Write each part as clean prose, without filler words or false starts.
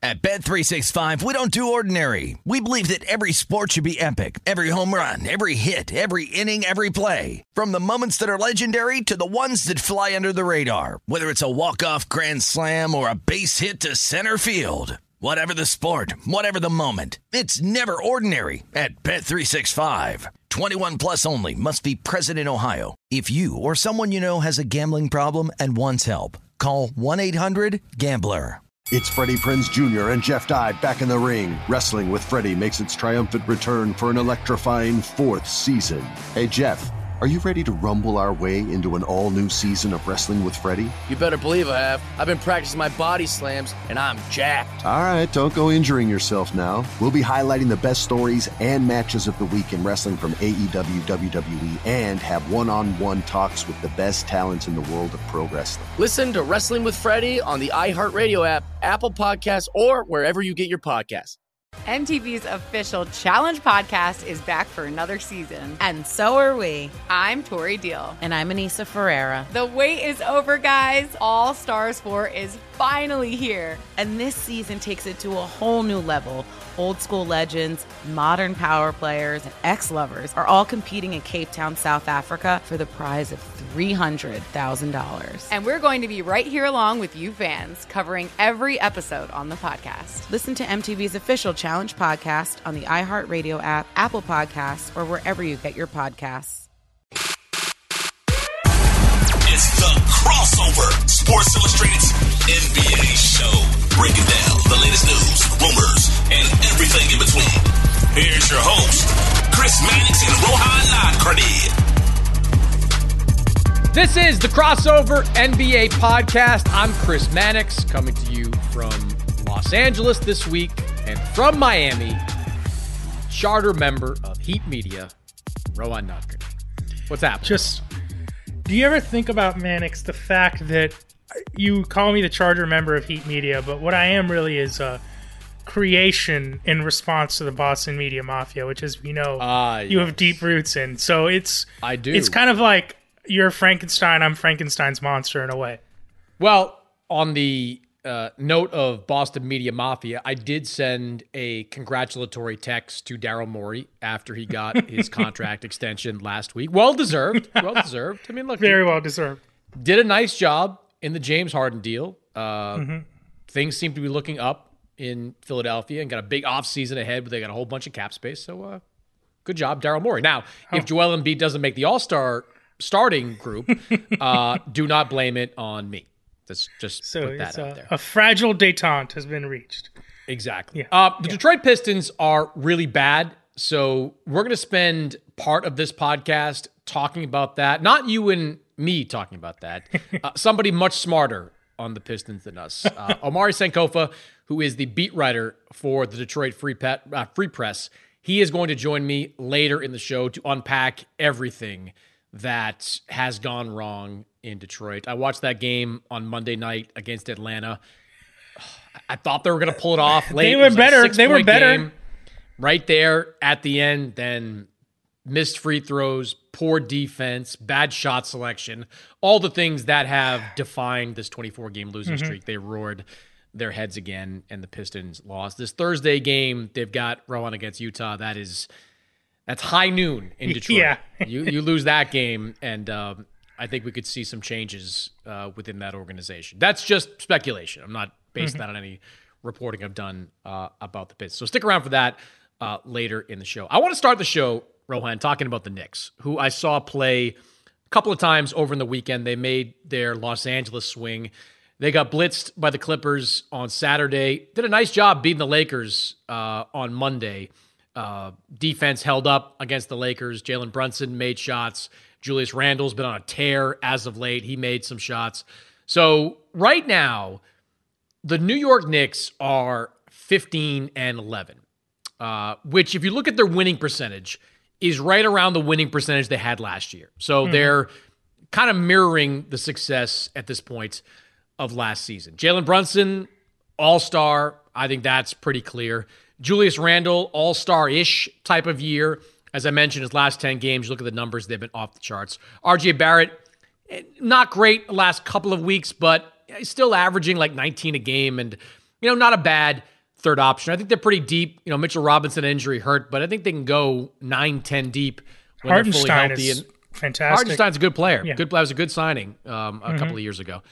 At Bet365, we don't do ordinary. We believe that every sport should be epic. Every home run, every hit, every inning, every play. From the moments that are legendary to the ones that fly under the radar. Whether it's a walk-off grand slam or a base hit to center field. Whatever the sport, whatever the moment. It's never ordinary at Bet365. 21 plus only. Must be present in Ohio. If you or someone you know has a gambling problem and wants help, call 1-800-GAMBLER. It's Freddie Prinze Jr. and Jeff Dye back in the ring. Wrestling with Freddie makes its triumphant return for an electrifying 4th season. Hey, Jeff, are you ready to rumble our way into an all-new season of Wrestling with Freddie? You better believe I have. I've been practicing my body slams, and I'm jacked. All right, don't go injuring yourself now. We'll be highlighting the best stories and matches of the week in wrestling from AEW, WWE, and have one-on-one talks with the best talents in the world of pro wrestling. Listen to Wrestling with Freddie on the iHeartRadio app, Apple Podcasts, or wherever you get your podcasts. MTV's official Challenge podcast is back for another season. And so are we. I'm Tori Deal. And I'm Anissa Ferreira. The wait is over, guys. All Stars 4 is finally here. And this season takes it to a whole new level. Old school legends, modern power players, and ex-lovers are all competing in Cape Town, South Africa for the prize of $300,000. And we're going to be right here along with you fans, covering every episode on the podcast. Listen to MTV's official Challenge podcast on the iHeartRadio app, Apple Podcasts, or wherever you get your podcasts. It's the Crossover Sports Illustrated's NBA show. Breaking down the latest news, rumors, and everything in between. Here's your host, Chris Mannix and Rohan Nadkarni. This is the Crossover NBA podcast. I'm Chris Mannix, coming to you from Los Angeles this week, and from Miami, charter member of Heat Media, Rohan Nadkarni. What's happening? Do you ever think about, Mannix, the fact that you call me the charter member of Heat Media, but what I am really is a creation in response to the Boston media mafia, which, as we know, you have deep roots in. So I do. It's kind of like you're Frankenstein, I'm Frankenstein's monster in a way. Well, on the note of Boston media mafia, I did send a congratulatory text to Daryl Morey after he got his contract extension last week. Well deserved. Well deserved. I mean, look, very well deserved. Did a nice job in the James Harden deal. Things seem to be looking up in Philadelphia and got a big offseason ahead, but they got a whole bunch of cap space. So good job, Daryl Morey. Now, if Joel Embiid doesn't make the All-Star starting group, do not blame it on me. Just put that out there. A fragile détente has been reached. Exactly. Yeah. The Detroit Pistons are really bad, so we're going to spend part of this podcast talking about that. Not you and me talking about that. Somebody much smarter on the Pistons than us. Omari Sankofa, who is the beat writer for the Detroit Free Press, he is going to join me later in the show to unpack everything that has gone wrong in Detroit. I watched that game on Monday night against Atlanta. I thought they were going to pull it off late. They were better. They were better. Game. Right there at the end, then missed free throws, poor defense, bad shot selection, all the things that have defined this 24-game losing streak. They roared their heads again, and the Pistons lost. This Thursday game, they've got Rowan against Utah. That's high noon in Detroit. Yeah. You lose that game, and I think we could see some changes within that organization. That's just speculation. I'm not basing that on any reporting I've done about the Pistons. So stick around for that later in the show. I want to start the show, Rohan, talking about the Knicks, who I saw play a couple of times over in the weekend. They made their Los Angeles swing. They got blitzed by the Clippers on Saturday. Did a nice job beating the Lakers on Monday. Defense held up against the Lakers. Jalen Brunson made shots. Julius Randle's been on a tear as of late. He made some shots. So right now, the New York Knicks are 15-11, which if you look at their winning percentage, is right around the winning percentage they had last year. So they're kind of mirroring the success at this point of last season. Jalen Brunson, all-star. I think that's pretty clear. Julius Randle, all-star-ish type of year. As I mentioned, his last 10 games, you look at the numbers, they've been off the charts. RJ Barrett, not great the last couple of weeks, but still averaging like 19 a game. And not a bad third option. I think they're pretty deep. Mitchell Robinson injury hurt, but I think they can go 9-10 deep when they're fully healthy. Is fantastic. Hartenstein's a good player. Yeah. That was a good signing a couple of years ago.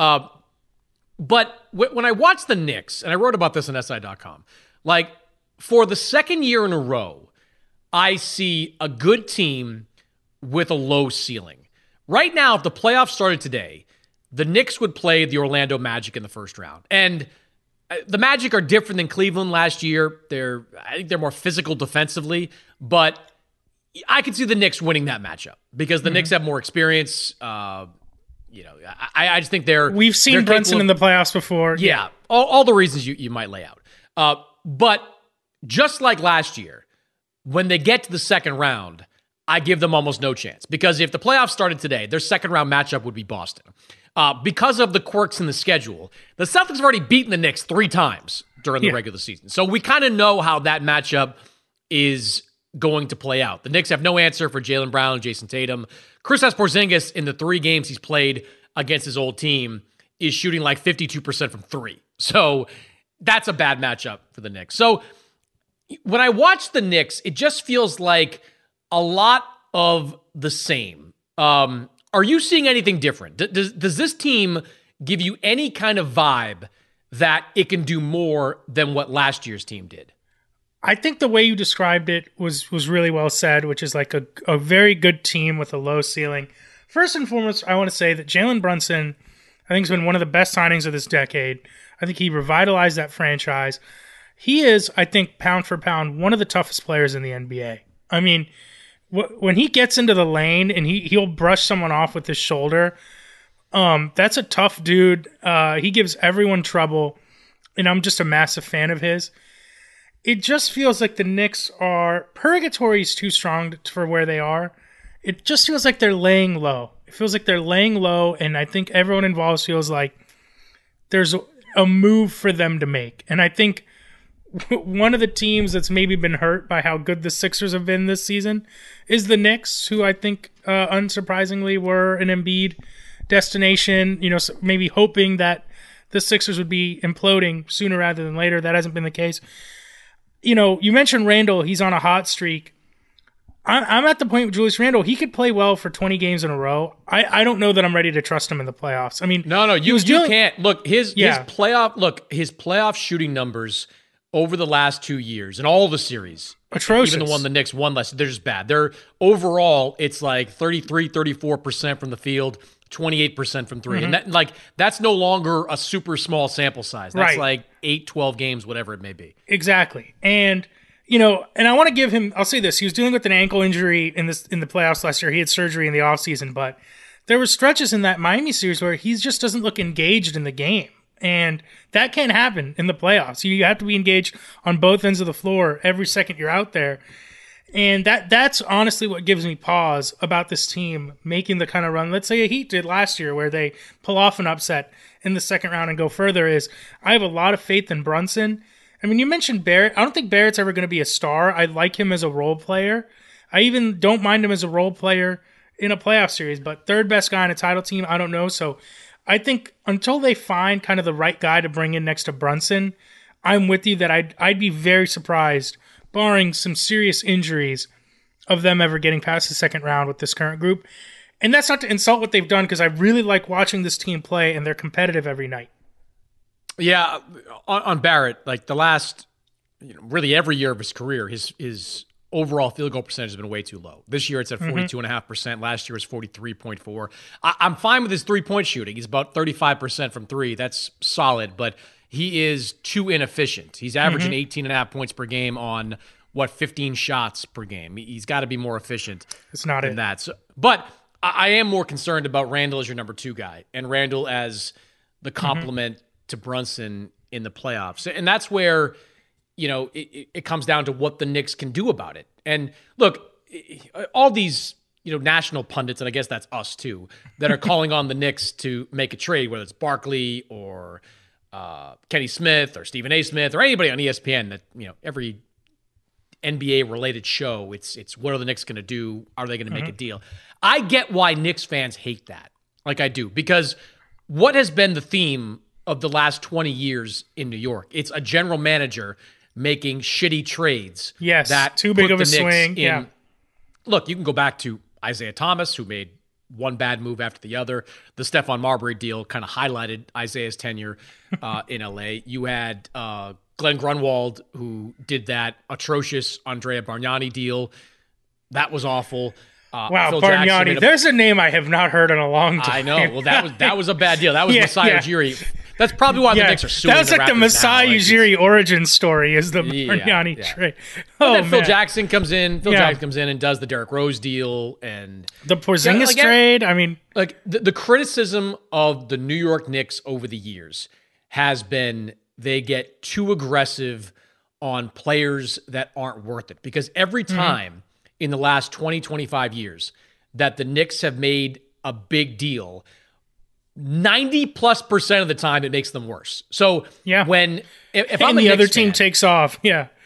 But when I watched the Knicks, and I wrote about this on SI.com, like for the second year in a row, I see a good team with a low ceiling. Right now, if the playoffs started today, the Knicks would play the Orlando Magic in the first round. And the Magic are different than Cleveland last year. I think they're more physical defensively, but I could see the Knicks winning that matchup because the Knicks have more experience. I just think We've seen Brunson in the playoffs before. Yeah, all the reasons you might lay out. But just like last year, when they get to the second round, I give them almost no chance because if the playoffs started today, their second round matchup would be Boston. Because of the quirks in the schedule, the Celtics have already beaten the Knicks 3 times during the regular season. So we kind of know how that matchup is going to play out. The Knicks have no answer for Jaylen Brown and Jason Tatum. Kristaps Porzingis, in the 3 games he's played against his old team, is shooting like 52% from 3. So that's a bad matchup for the Knicks. So when I watch the Knicks, it just feels like a lot of the same. Are you seeing anything different? Does this team give you any kind of vibe that it can do more than what last year's team did? I think the way you described it was really well said, which is like a very good team with a low ceiling. First and foremost, I want to say that Jalen Brunson, I think, has been one of the best signings of this decade. I think he revitalized that franchise. He is, I think, pound for pound, one of the toughest players in the NBA. I mean, when he gets into the lane and he'll brush someone off with his shoulder, that's a tough dude. He gives everyone trouble, and I'm just a massive fan of his. It just feels like the Knicks are – purgatory is too strong for where they are. It just feels like they're laying low. It feels like they're laying low, and I think everyone involved feels like there's a move for them to make. And I think one of the teams that's maybe been hurt by how good the Sixers have been this season is the Knicks, who I think unsurprisingly were an Embiid destination, maybe hoping that the Sixers would be imploding sooner rather than later. That hasn't been the case. You mentioned Randle. He's on a hot streak. I'm at the point with Julius Randle. He could play well for 20 games in a row. I don't know that I'm ready to trust him in the playoffs. I mean, no, you can't. Look, his playoff shooting numbers over the last 2 years in all the series, atrocious. Even the one the Knicks won last, they're just bad. They're overall, it's like 33, 34% from the field, 28% from 3. And that's no longer a super small sample size. That's like 8, 12 games, whatever it may be. Exactly. And, and I want to give him, I'll say this, he was dealing with an ankle injury in the playoffs last year. He had surgery in the offseason, but there were stretches in that Miami series where he just doesn't look engaged in the game. And that can't happen in the playoffs. You have to be engaged on both ends of the floor every second you're out there. And that's honestly what gives me pause about this team making the kind of run, let's say a Heat did last year, where they pull off an upset in the second round and go further, is I have a lot of faith in Brunson. I mean, you mentioned Barrett. I don't think Barrett's ever going to be a star. I like him as a role player. I even don't mind him as a role player in a playoff series, but third best guy on a title team, I don't know. So I think until they find kind of the right guy to bring in next to Brunson, I'm with you that I'd be very surprised, barring some serious injuries, of them ever getting past the second round with this current group. And that's not to insult what they've done, because I really like watching this team play, and they're competitive every night. Yeah, on Barrett, like the last, really every year of his career, his overall field goal percentage has been way too low. This year it's at 42.5%. Last year was 43.4%. I'm fine with his three-point shooting. He's about 35% from 3. That's solid, but he is too inefficient. He's averaging 18.5 points per game on, 15 shots per game. He's got to be more efficient than that. So, but I am more concerned about Randle as your number 2 guy, and Randle as the complement to Brunson in the playoffs. And that's where it comes down to what the Knicks can do about it. And look, all these, national pundits, and I guess that's us too, that are calling on the Knicks to make a trade, whether it's Barkley or Kenny Smith or Stephen A. Smith or anybody on ESPN, that, every NBA related show, it's what are the Knicks going to do? Are they going to make a deal? I get why Knicks fans hate that. Like I do, because what has been the theme of the last 20 years in New York. It's a general manager making shitty trades. Yes, that too big put of the a Knicks swing. in. Yeah. Look, you can go back to Isaiah Thomas, who made one bad move after the other. The Stephon Marbury deal kind of highlighted Isaiah's tenure in LA. You had Glenn Grunwald, who did that atrocious Andrea Bargnani deal. That was awful. Wow, Phil Bargnani. There's a name I have not heard in a long time. I know. Well, that was a bad deal. That was Masai Ujiri. That's probably why the Knicks are suing. That's like the Masai Ujiri origin story is the Bargnani trade. Oh, then Phil Jackson comes in. Jackson comes in and does the Derrick Rose deal and the Porzingis trade. I mean, like the criticism of the New York Knicks over the years has been they get too aggressive on players that aren't worth it. Because every time in the last 20, 25 years that the Knicks have made a big deal, 90+% of the time it makes them worse. So when if I'm the a other Knicks team fan, takes off,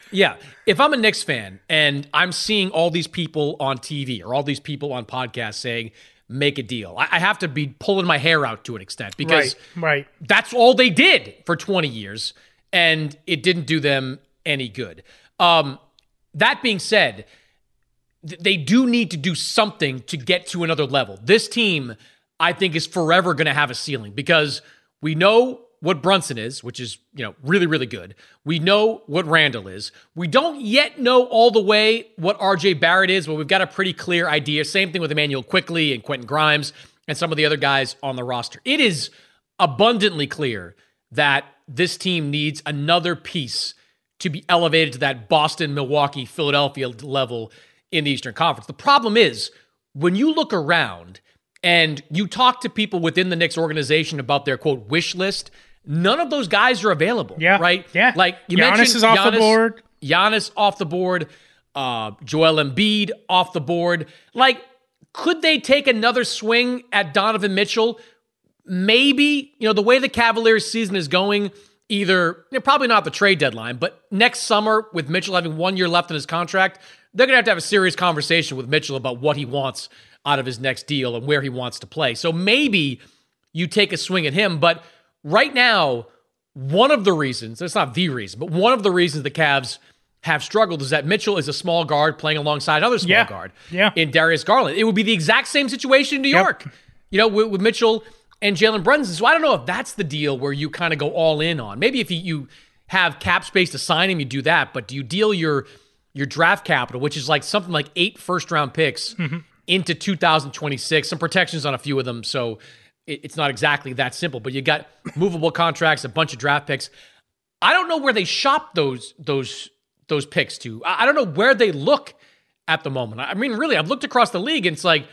if I'm a Knicks fan and I'm seeing all these people on TV or all these people on podcasts saying make a deal, I have to be pulling my hair out to an extent because that's all they did for 20 years and it didn't do them any good. That being said, they do need to do something to get to another level. This team, I think, is forever going to have a ceiling because we know what Brunson is, which is, really, really good. We know what Randall is. We don't yet know all the way what RJ Barrett is, but we've got a pretty clear idea. Same thing with Emmanuel Quickley and Quentin Grimes and some of the other guys on the roster. It is abundantly clear that this team needs another piece to be elevated to that Boston, Milwaukee, Philadelphia level in the Eastern Conference. The problem is, when you look around and you talk to people within the Knicks organization about their, quote, wish list, none of those guys are available, right? Yeah. Like you Giannis mentioned, is off the board. Giannis off the board. Joel Embiid off the board. Like, could they take another swing at Donovan Mitchell? Maybe. The way the Cavaliers season is going, either, probably not the trade deadline, but next summer with Mitchell having 1 year left in his contract, they're going to have a serious conversation with Mitchell about what he wants out of his next deal and where he wants to play. So maybe you take a swing at him. But right now, one of the reasons, it's not the reason, but one of the reasons the Cavs have struggled is that Mitchell is a small guard playing alongside another small guard in Darius Garland. It would be the exact same situation in New York, with Mitchell and Jalen Brunson. So I don't know if that's the deal where you kind of go all in on. Maybe if you have cap space to sign him, you do that. But do you deal your draft capital, which is like something like 8 first-round picks into 2026, some protections on a few of them, so it's not exactly that simple, but you got movable contracts, a bunch of draft picks. I don't know where they shop those picks to. I don't know where they look at the moment. I mean, really, I've looked across the league, and it's like,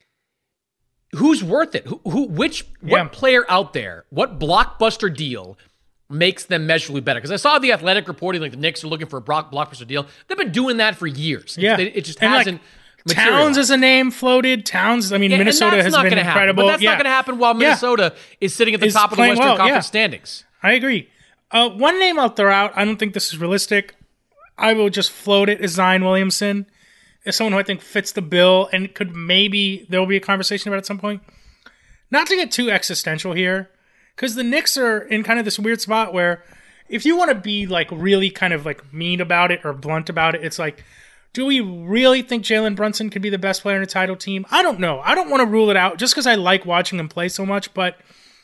who's worth it? What player out there, what blockbuster deal makes them measurably better? Because I saw the Athletic reporting like the Knicks are looking for a blockbuster deal. They've been doing that for years. It just hasn't. Towns is a name floated. Towns, Minnesota has been incredible. But that's not going to happen while Minnesota is sitting at the top of the Western Conference standings. I agree. One name I'll throw out, I don't think this is realistic. I will just float it, is Zion Williamson. As someone who I think fits the bill and could maybe, there will be a conversation about it at some point. Not to get too existential here, because the Knicks are in kind of this weird spot where if you want to be like really kind of like mean about it or blunt about it, it's like, do we really think Jalen Brunson could be the best player in a title team? I don't know. I don't want to rule it out just because I like watching him play so much. But,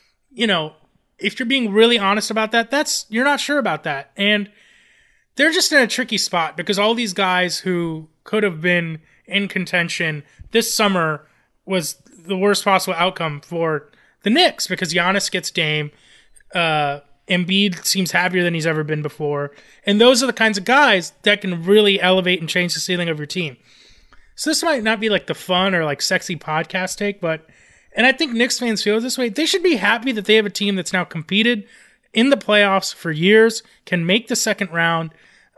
if you're being really honest about that, you're not sure about that. And they're just in a tricky spot because all these guys who could have been in contention this summer was the worst possible outcome for the Knicks because Giannis gets Dame. Embiid seems happier than he's ever been before. And those are the kinds of guys that can really elevate and change the ceiling of your team. So this might not be like the fun or like sexy podcast take, and I think Knicks fans feel this way. They should be happy that they have a team that's now competed in the playoffs for years, can make the second round.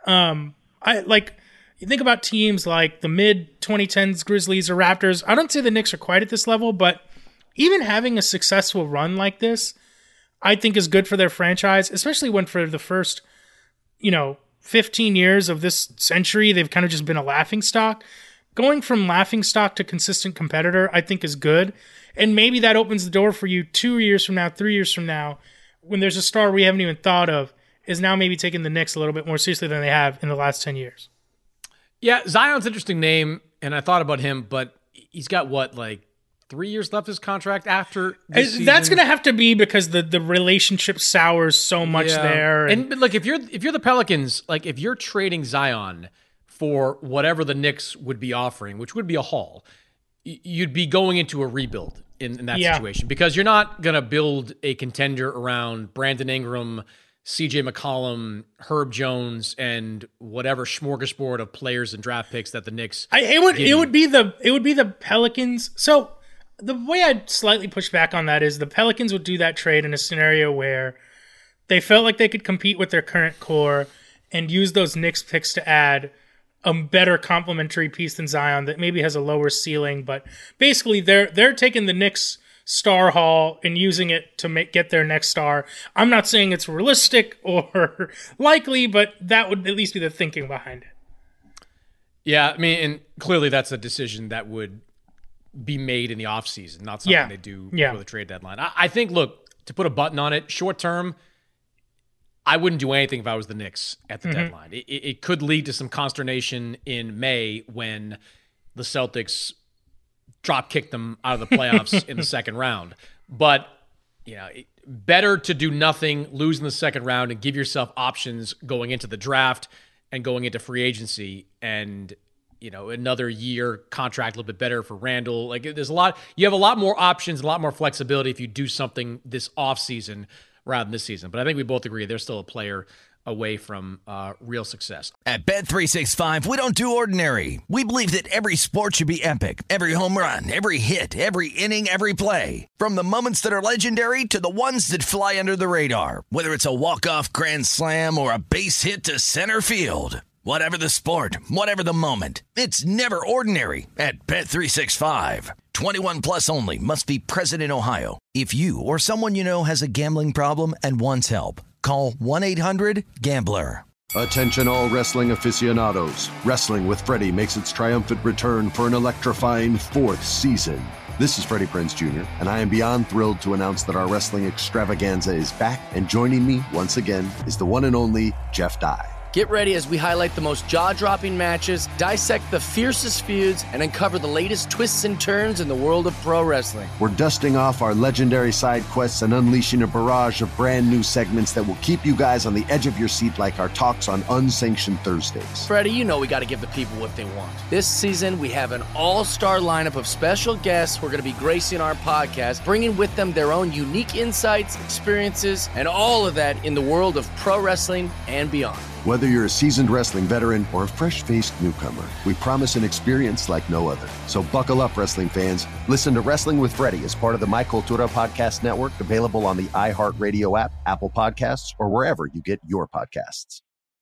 You think about teams like the mid-2010s Grizzlies or Raptors. I don't say the Knicks are quite at this level, but even having a successful run like this, I think is good for their franchise, especially when for the first, 15 years of this century, they've kind of just been a laughingstock. Going from laughingstock to consistent competitor, I think is good. And maybe that opens the door for you 2 years from now, 3 years from now, when there's a star we haven't even thought of, is now maybe taking the Knicks a little bit more seriously than they have in the last 10 years. Yeah, Zion's an interesting name, and I thought about him, but he's got 3 years left his contract after this season? That's going to have to be because the relationship sours so much there. And look, if you're the Pelicans, if you're trading Zion for whatever the Knicks would be offering, which would be a haul, you'd be going into a rebuild in that situation, because you're not going to build a contender around Brandon Ingram, CJ McCollum, Herb Jones, and whatever smorgasbord of players and draft picks that the Knicks. It would be the Pelicans. So the way I'd slightly push back on that is the Pelicans would do that trade in a scenario where they felt like they could compete with their current core and use those Knicks picks to add a better complementary piece than Zion that maybe has a lower ceiling. But basically, they're taking the Knicks star haul and using it to get their next star. I'm not saying it's realistic or likely, but that would at least be the thinking behind it. Yeah, I mean, and clearly that's a decision that would be made in the offseason, not something they do before the trade deadline. I think, look, to put a button on it, short term, I wouldn't do anything if I was the Knicks at the deadline. It could lead to some consternation in May when the Celtics drop-kick them out of the playoffs in the second round. But, better to do nothing, lose in the second round, and give yourself options going into the draft and going into free agency, and another year contract a little bit better for Randall. There's you have a lot more options, a lot more flexibility if you do something this offseason rather than this season. But I think we both agree they're still a player away from real success. At Bet365, we don't do ordinary. We believe that every sport should be epic. Every home run, every hit, every inning, every play. From the moments that are legendary to the ones that fly under the radar. Whether it's a walk-off grand slam or a base hit to center field. Whatever the sport, whatever the moment, it's never ordinary at Bet365. 21 plus only. Must be present in Ohio. If you or someone you know has a gambling problem and wants help, call 1-800-GAMBLER. Attention all wrestling aficionados. Wrestling with Freddie makes its triumphant return for an electrifying 4th season. This is Freddie Prinze Jr., and I am beyond thrilled to announce that our wrestling extravaganza is back, and joining me once again is the one and only Jeff Dye. Get ready as we highlight the most jaw-dropping matches, dissect the fiercest feuds, and uncover the latest twists and turns in the world of pro wrestling. We're dusting off our legendary side quests and unleashing a barrage of brand new segments that will keep you guys on the edge of your seat like our talks on Unsanctioned Thursdays. Freddie, we got to give the people what they want. This season, we have an all-star lineup of special guests who are going to be gracing our podcast, bringing with them their own unique insights, experiences, and all of that in the world of pro wrestling and beyond. Whether you're a seasoned wrestling veteran or a fresh-faced newcomer, we promise an experience like no other. So buckle up, wrestling fans. Listen to Wrestling with Freddie as part of the My Cultura Podcast Network, available on the iHeartRadio app, Apple Podcasts, or wherever you get your podcasts.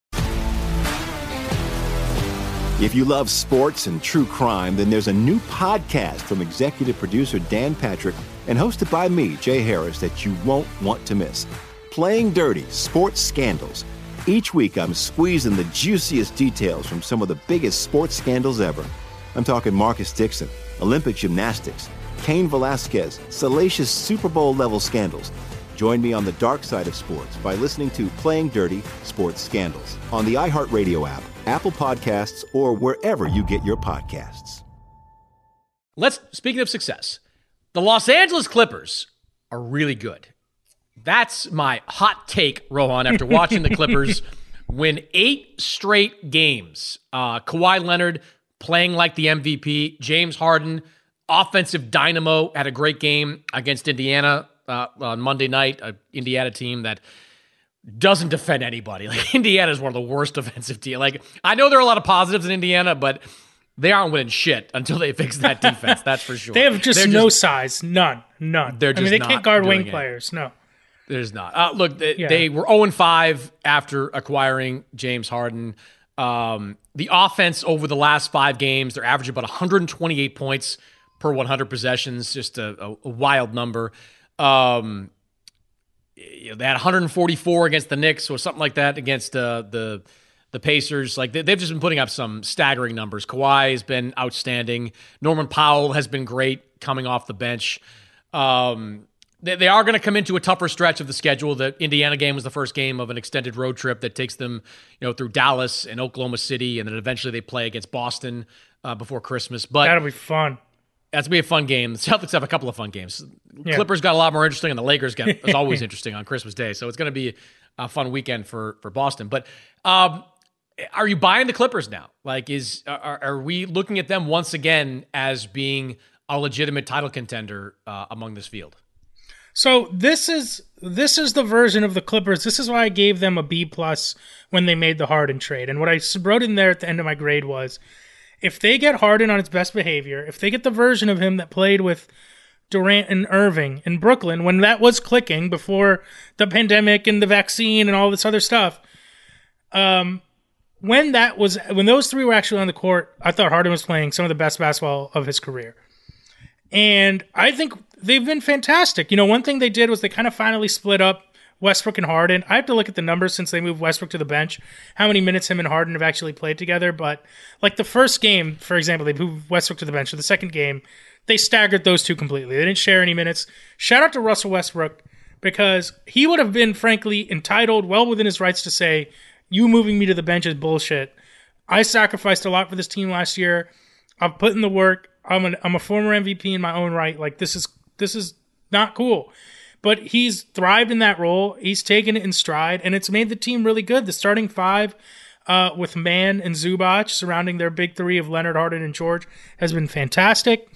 If you love sports and true crime, then there's a new podcast from executive producer Dan Patrick and hosted by me, Jay Harris, that you won't want to miss. Playing Dirty: Sports Scandals. Each week, I'm squeezing the juiciest details from some of the biggest sports scandals ever. I'm talking Marcus Dixon, Olympic gymnastics, Cain Velasquez, salacious Super Bowl-level scandals. Join me on the dark side of sports by listening to Playing Dirty: Sports Scandals on the iHeartRadio app, Apple Podcasts, or wherever you get your podcasts. Speaking of success, the Los Angeles Clippers are really good. That's my hot take, Rohan, after watching the Clippers win 8 straight games. Kawhi Leonard playing like the MVP. James Harden, offensive dynamo, had a great game against Indiana on Monday night, an Indiana team that doesn't defend anybody. Indiana is one of the worst defensive teams. I know there are a lot of positives in Indiana, but they aren't winning shit until they fix that defense, that's for sure. They have no size. None. They can't guard wing players. No. There's not. Look, they were 0-5 after acquiring James Harden. The offense over the last 5 games, they're averaging about 128 points per 100 possessions, just a wild number. They had 144 against the Knicks or something like that against the Pacers. They've just been putting up some staggering numbers. Kawhi has been outstanding. Norman Powell has been great coming off the bench. They are going to come into a tougher stretch of the schedule. The Indiana game was the first game of an extended road trip that takes them, through Dallas and Oklahoma City, and then eventually they play against Boston before Christmas. But that'll be fun. That's going to be a fun game. The Celtics have a couple of fun games. Yeah. Clippers got a lot more interesting, and the Lakers is always interesting on Christmas Day. So it's going to be a fun weekend for Boston. But are you buying the Clippers now? Like, are we looking at them once again as being a legitimate title contender among this field? So this is the version of the Clippers. This is why I gave them a B+ when they made the Harden trade. And what I wrote in there at the end of my grade was, if they get Harden on his best behavior, if they get the version of him that played with Durant and Irving in Brooklyn when that was clicking before the pandemic and the vaccine and all this other stuff, when those three were actually on the court, I thought Harden was playing some of the best basketball of his career. And I think they've been fantastic. One thing they did was they kind of finally split up Westbrook and Harden. I have to look at the numbers since they moved Westbrook to the bench, how many minutes him and Harden have actually played together. But like the first game, for example, they moved Westbrook to the bench. For the second game, they staggered those two completely. They didn't share any minutes. Shout out to Russell Westbrook, because he would have been, frankly, entitled, well within his rights to say, you moving me to the bench is bullshit. I sacrificed a lot for this team last year. I've put in the work. I'm a former MVP in my own right. Like, this is not cool. But he's thrived in that role. He's taken it in stride, and it's made the team really good. The starting five with Mann and Zubac surrounding their big three of Leonard, Harden, and George has been fantastic.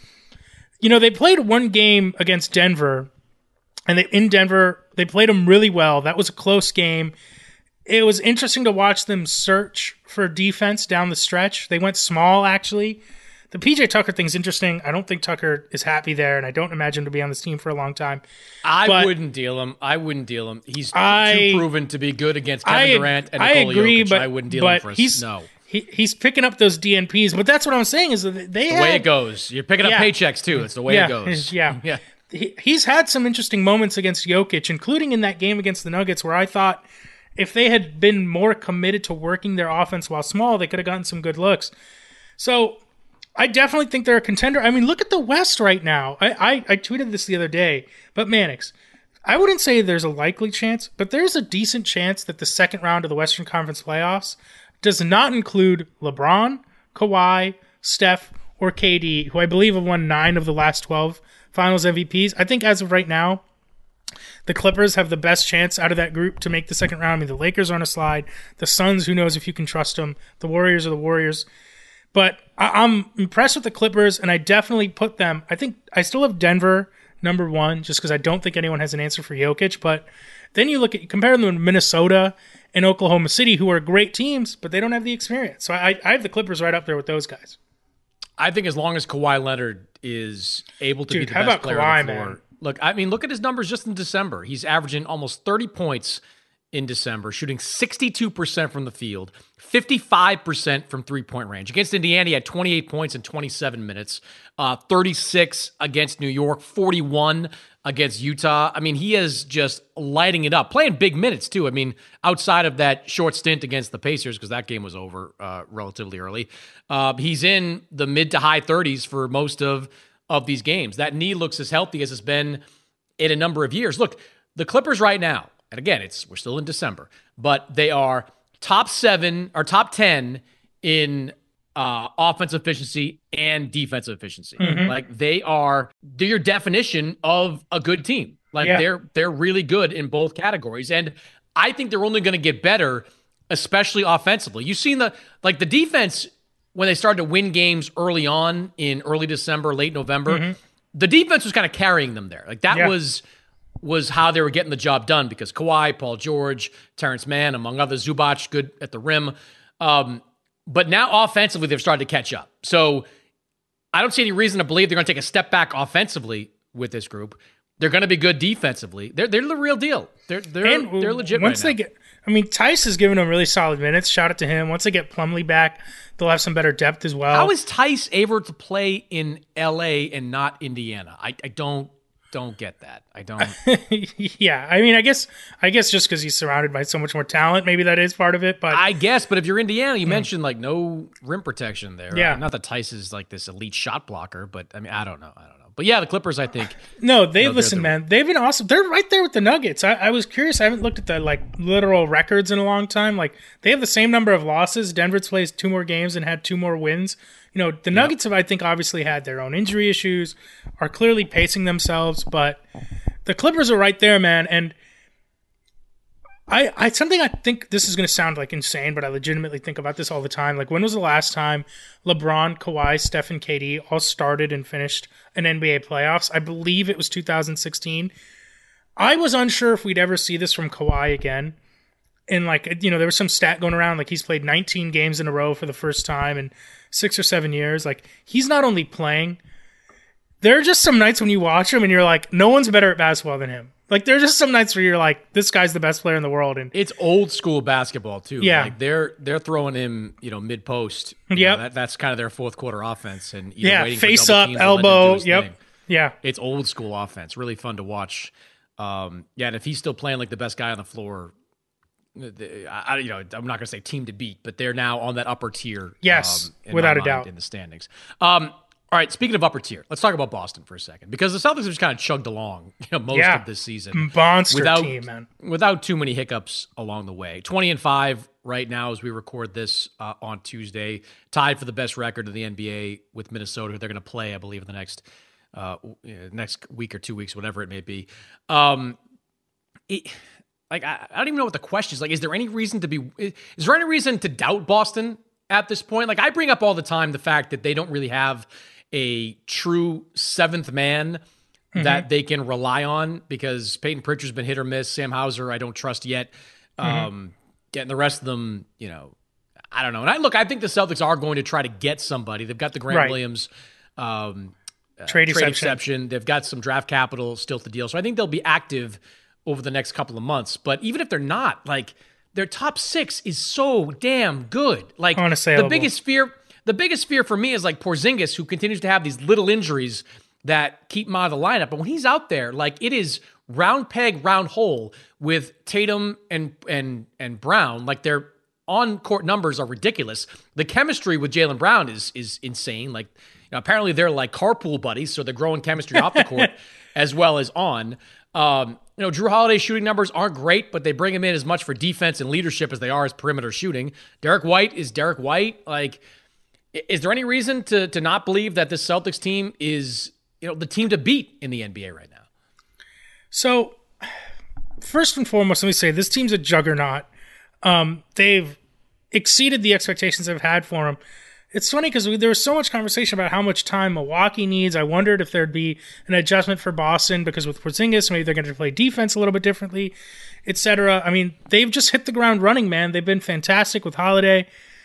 They played one game against Denver, and in Denver, they played them really well. That was a close game. It was interesting to watch them search for defense down the stretch. They went small, actually. The PJ Tucker thing's interesting. I don't think Tucker is happy there, and I don't imagine him to be on this team for a long time. I wouldn't deal him. He's too proven to be good against Kevin Durant and Nikola Jokic. But I wouldn't deal him for no. He's picking up those DNPs, but that's what I'm saying is that the way it goes. You're picking up paychecks too. It's the way it goes. Yeah. He's had some interesting moments against Jokic, including in that game against the Nuggets, where I thought if they had been more committed to working their offense while small, they could have gotten some good looks. So I definitely think they're a contender. I mean, look at the West right now. I tweeted this the other day, but Mannix, I wouldn't say there's a likely chance, but there's a decent chance that the second round of the Western Conference playoffs does not include LeBron, Kawhi, Steph, or KD, who I believe have won 9 of the last 12 Finals MVPs. I think as of right now, the Clippers have the best chance out of that group to make the second round. I mean, the Lakers are on a slide. The Suns, who knows if you can trust them. The Warriors are the Warriors. But I'm impressed with the Clippers, and I definitely put them. I think I still have Denver number 1, just because I don't think anyone has an answer for Jokic. But then you compare them to Minnesota and Oklahoma City, who are great teams, but they don't have the experience. So I have the Clippers right up there with those guys. I think as long as Kawhi Leonard is able to be the best player on the floor. Man? Look at his numbers just in December. He's averaging almost 30 points in December, shooting 62% from the field, 55% from three-point range. Against Indiana, he had 28 points in 27 minutes, 36 against New York, 41 against Utah. I mean, he is just lighting it up, playing big minutes, too. I mean, outside of that short stint against the Pacers, because that game was over relatively early, he's in the mid to high 30s for most of these games. That knee looks as healthy as it's been in a number of years. Look, the Clippers right now, and again, we're still in December, but they are top 7 or top 10 in offensive efficiency and defensive efficiency. Mm-hmm. Like they're your definition of a good team. Like they're really good in both categories. And I think they're only going to get better, especially offensively. You've seen the defense when they started to win games early on in early December, late November, mm-hmm. the defense was kind of carrying them there. Like that was how they were getting the job done because Kawhi, Paul George, Terrence Mann, among others, Zubac, good at the rim. But now offensively, they've started to catch up. So I don't see any reason to believe they're going to take a step back offensively with this group. They're going to be good defensively. They're the real deal. They're legit once right now. Tice has given them really solid minutes. Shout out to him. Once they get Plumlee back, they'll have some better depth as well. How is Tice able to play in LA and not Indiana? I don't get that. I don't. Yeah, I mean, I guess just because he's surrounded by so much more talent, maybe that is part of it. But I guess, but if you're Indiana, you mentioned no rim protection there. Yeah, not that Tice is like this elite shot blocker, but I mean, I don't know. But yeah, the Clippers, I think. No, listen, man. They've been awesome. They're right there with the Nuggets. I was curious. I haven't looked at the literal records in a long time. They have the same number of losses. Denver's plays 2 more games and had 2 more wins. The Nuggets have, I think, obviously had their own injury issues, are clearly pacing themselves, but the Clippers are right there, man. And I think this is going to sound insane, but I legitimately think about this all the time. When was the last time LeBron, Kawhi, Steph, and KD all started and finished an NBA playoffs? I believe it was 2016. I was unsure if we'd ever see this from Kawhi again. And there was some stat going around, he's played 19 games in a row for the first time in 6 or 7 years. He's not only playing, there are just some nights when you watch him and you're like, no one's better at basketball than him. There are just some nights where you're like, this guy's the best player in the world. And it's old school basketball too. Yeah. They're throwing him, mid post. Yeah. That's kind of their fourth quarter offense. And face up, elbow. Yep. Yeah. It's old school offense. Really fun to watch. And if he's still playing the best guy on the floor, I'm not going to say team to beat, but they're now on that upper tier. Yes, without a doubt. In the standings. All right, speaking of upper tier, let's talk about Boston for a second, because the Celtics have just kind of chugged along most of this season. Monster team, man. Without too many hiccups along the way. 20-5 right now as we record this on Tuesday. Tied for the best record of the NBA with Minnesota, who they're going to play, I believe, in the next week or 2 weeks, whatever it may be. I don't even know what the question is. Is there any reason to doubt Boston at this point? I bring up all the time the fact that they don't really have a true seventh man that they can rely on, because Peyton Pritchard's been hit or miss. Sam Hauser, I don't trust yet. Getting the rest of them, I don't know. And I think the Celtics are going to try to get somebody. They've got the Grant Williams trade exception. They've got some draft capital still to deal. So I think they'll be active over the next couple of months. But even if they're not, their top 6 is so damn good. The biggest fear for me is Porzingis, who continues to have these little injuries that keep him out of the lineup. But when he's out there, it is round peg, round hole with Tatum and Brown. Their on-court numbers are ridiculous. The chemistry with Jaylen Brown is insane. Apparently they're carpool buddies, so they're growing chemistry off the court as well as on. Drew Holiday's shooting numbers aren't great, but they bring him in as much for defense and leadership as they are as perimeter shooting. Derek White is Derek White. Is there any reason to not believe that this Celtics team is, the team to beat in the NBA right now? So, first and foremost, let me say this team's a juggernaut. They've exceeded the expectations I've had for them. It's funny because there was so much conversation about how much time Milwaukee needs. I wondered if there'd be an adjustment for Boston, because with Porzingis, maybe they're going to play defense a little bit differently, etc. I mean, they've just hit the ground running, man. They've been fantastic with Holiday.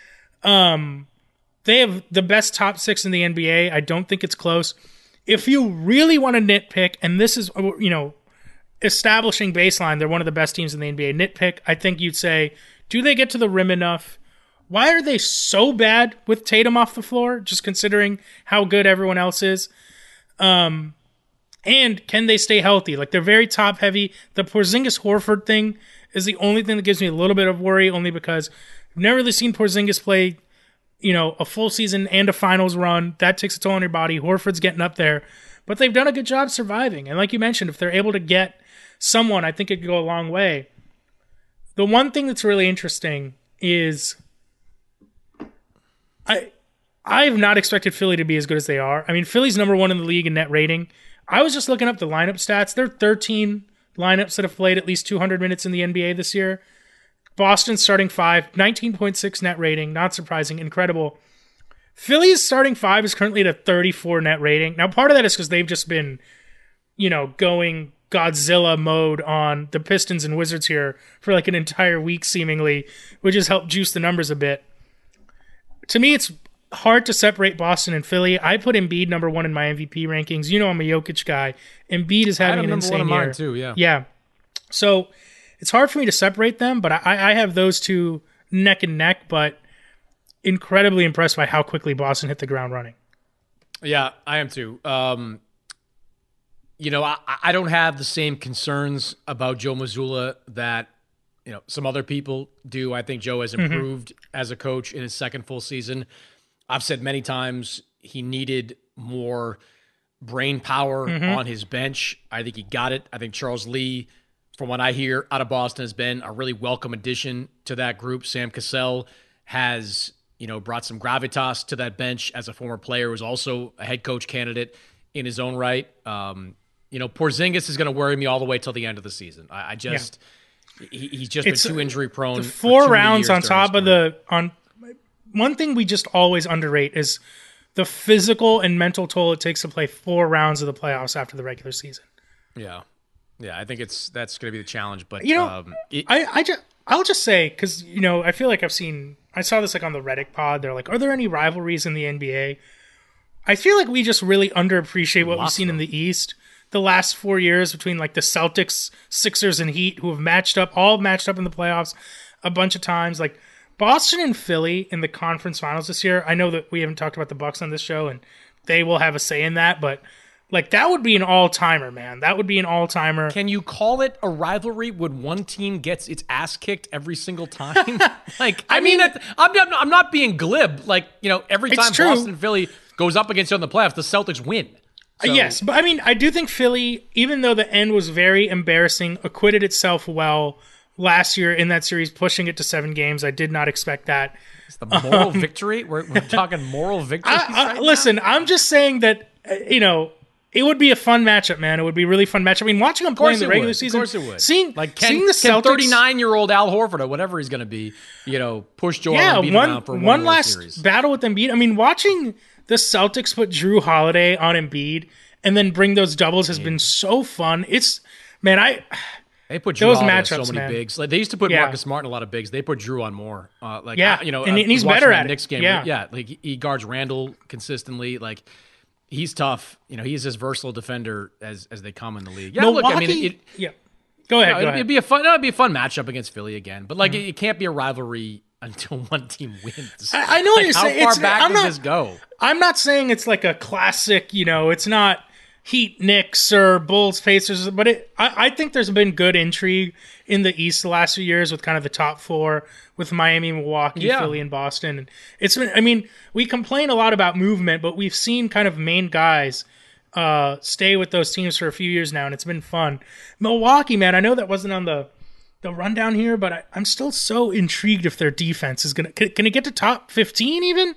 They have the best top 6 in the NBA. I don't think it's close. If you really want to nitpick, and this is, establishing baseline, they're one of the best teams in the NBA. Nitpick, I think you'd say, do they get to the rim enough? Why are they so bad with Tatum off the floor, just considering how good everyone else is? And can they stay healthy? They're very top heavy. The Porzingis Horford thing is the only thing that gives me a little bit of worry, only because I've never really seen Porzingis play, a full season and a finals run. That takes a toll on your body. Horford's getting up there. But they've done a good job surviving. And like you mentioned, if they're able to get someone, I think it could go a long way. The one thing that's really interesting is I have not expected Philly to be as good as they are. I mean, Philly's number 1 in the league in net rating. I was just looking up the lineup stats. There are 13 lineups that have played at least 200 minutes in the NBA this year. Boston's starting 5, 19.6 net rating. Not surprising. Incredible. Philly's starting 5 is currently at a 34 net rating. Now, part of that is because they've just been, going Godzilla mode on the Pistons and Wizards here for an entire week, seemingly, which has helped juice the numbers a bit. To me, it's hard to separate Boston and Philly. I put Embiid number 1 in my MVP rankings. I'm a Jokic guy. Embiid is having an insane year. Mine too, yeah. Yeah. So it's hard for me to separate them, but I have those two neck and neck, but incredibly impressed by how quickly Boston hit the ground running. Yeah, I am too. I don't have the same concerns about Joe Mazzulla that some other people do. I think Joe has improved as a coach in his second full season. I've said many times he needed more brain power on his bench. I think he got it. I think Charles Lee, from what I hear out of Boston, has been a really welcome addition to that group. Sam Cassell has, brought some gravitas to that bench as a former player, who's also a head coach candidate in his own right. Porzingis is going to worry me all the way till the end of the season. He's just been too injury prone. The 4 rounds on top of one thing we just always underrate is the physical and mental toll it takes to play 4 rounds of the playoffs after the regular season. Yeah. Yeah, I think that's going to be the challenge. But I'll just say, because I feel like I saw this like on the Reddit pod. They're like, are there any rivalries in the NBA? I feel like we just really underappreciate what we've seen in the East the last 4 years between like the Celtics, Sixers, and Heat, who have matched up in the playoffs a bunch of times. Like Boston and Philly in the conference finals this year. I know that we haven't talked about the Bucks on this show, and they will have a say in that, but like that would be an all-timer, man. That would be an all-timer. Can you call it a rivalry when one team gets its ass kicked every single time? I'm not being glib. Like, every time Boston and Philly goes up against each other in the playoffs, the Celtics win. So. Yes, but I do think Philly, even though the end was very embarrassing, acquitted itself well last year in that series, pushing it to 7 games. I did not expect that. It's the moral victory. We're talking moral victories right listen, now? I'm just saying that, it would be a fun matchup, man. It would be a really fun matchup. I mean, watching them play in the regular season. Of course it would. Seeing the Celtics, 39-year-old Al Horford or whatever he's going to be, push Joel Embiid around for one last series. Battle with Embiid. I mean, watching the Celtics put Drew Holiday on Embiid and then bring those doubles has been so fun. They put Drew those Holiday matchups, on so many man. bigs. Like they used to put Marcus Smart in a lot of bigs. They put Drew on more. And he's better at Knicks it. Game. Yeah, like he guards Randall consistently. Like he's tough. He's as versatile defender as they come in the league. Yeah, Milwaukee, Go ahead. It'd be a fun matchup against Philly again. But it can't be a rivalry until one team wins. I know what you're saying. How far back does this go? I'm not saying it's like a classic. It's not Heat Knicks or Bulls Pacers, but I think there's been good intrigue in the East the last few years with kind of the top 4 with Miami, Milwaukee, Philly, and Boston. And it's been, we complain a lot about movement, but we've seen kind of main guys stay with those teams for a few years now, and it's been fun. Milwaukee, man, I know that wasn't on the rundown here, but I'm still so intrigued if their defense is can it get to top 15 even?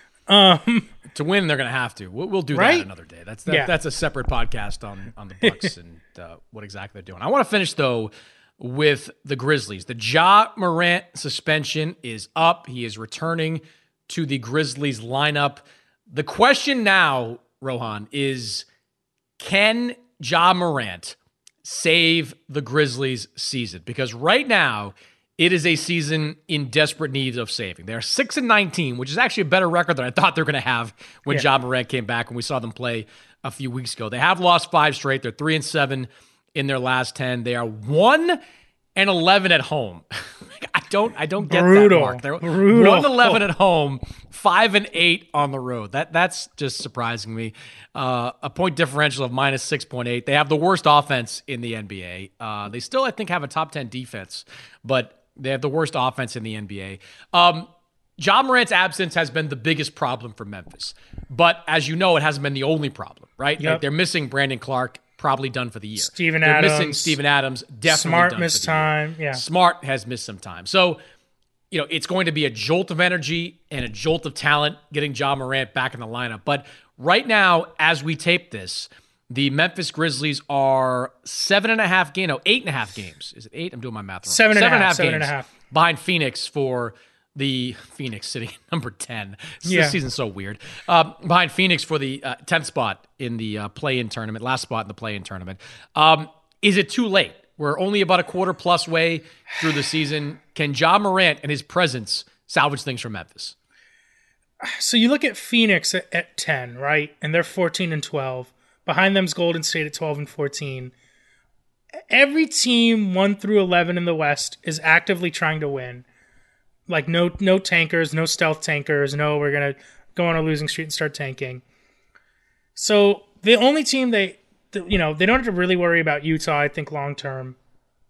To win, they're going to have to. We'll do that another day. That's a separate podcast on the Bucks and what exactly they're doing. I want to finish, though, with the Grizzlies. The Ja Morant suspension is up. He is returning to the Grizzlies lineup. The question now, Rohan, is can Ja Morant save the Grizzlies season? Because right now, it is a season in desperate need of saving. They're 6-19, which is actually a better record than I thought they were going to have when Ja Morant came back and we saw them play a few weeks ago. They have lost 5 straight. They're 3-7 in their last 10. They are 1-11 at home. I don't get that mark. They're 1-11 at home, 5-8 on the road. That's just surprising me. A point differential of -6.8. They have the worst offense in the NBA. They still, I think, have a top 10 defense, but they have the worst offense in the NBA. Ja Morant's absence has been the biggest problem for Memphis. But as you know, it hasn't been the only problem, right? Yep. Like they're missing Brandon Clark, probably done for the year. They're missing Steven Adams, definitely Smart done missed for the time. year. Yeah. Smart has missed some time. So, it's going to be a jolt of energy and a jolt of talent getting Ja Morant back in the lineup. But right now, as we tape this, the Memphis Grizzlies are 8.5 games. Is it 8? I'm doing my math wrong. 7.5 behind Phoenix for the Phoenix sitting at number 10. This season's so weird. Behind Phoenix for the 10th spot in the play-in tournament, last spot in the play-in tournament. Is it too late? We're only about a quarter plus way through the season. Can Ja Morant and his presence salvage things from Memphis? So you look at Phoenix at 10, right? And they're 14-12. Behind them's Golden State at 12-14. Every team 1-11 in the West is actively trying to win. Like no tankers, no stealth tankers. No, we're gonna go on a losing streak and start tanking. So the only team they don't have to really worry about Utah, I think, long term.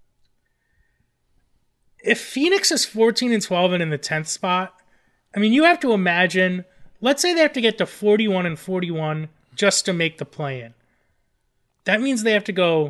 If Phoenix is 14-12 and in the 10th spot, I mean, you have to imagine. Let's say they have to get to 41-41 just to make the play-in. That means they have to go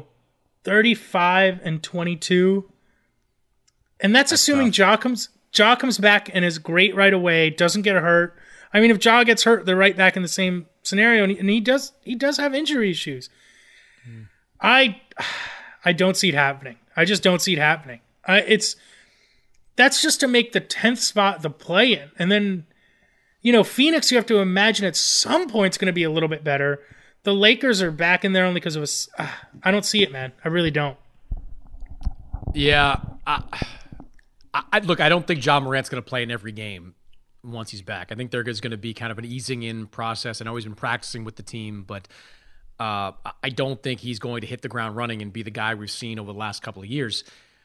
35-22. And that's assuming Ja comes back and is great right away, doesn't get hurt. I mean, if Ja gets hurt, they're right back in the same scenario, and he does have injury issues. I don't see it happening. I just don't see it happening. That's just to make the 10th spot the play-in. And then, Phoenix, you have to imagine at some point it's going to be a little bit better. The Lakers are back in there only because it was... I don't see it, man. I really don't. Yeah. Look, I don't think Ja Morant's going to play in every game once he's back. I think there is going to be kind of an easing in process. I know he's been practicing with the team, but I don't think he's going to hit the ground running and be the guy we've seen over the last couple of years.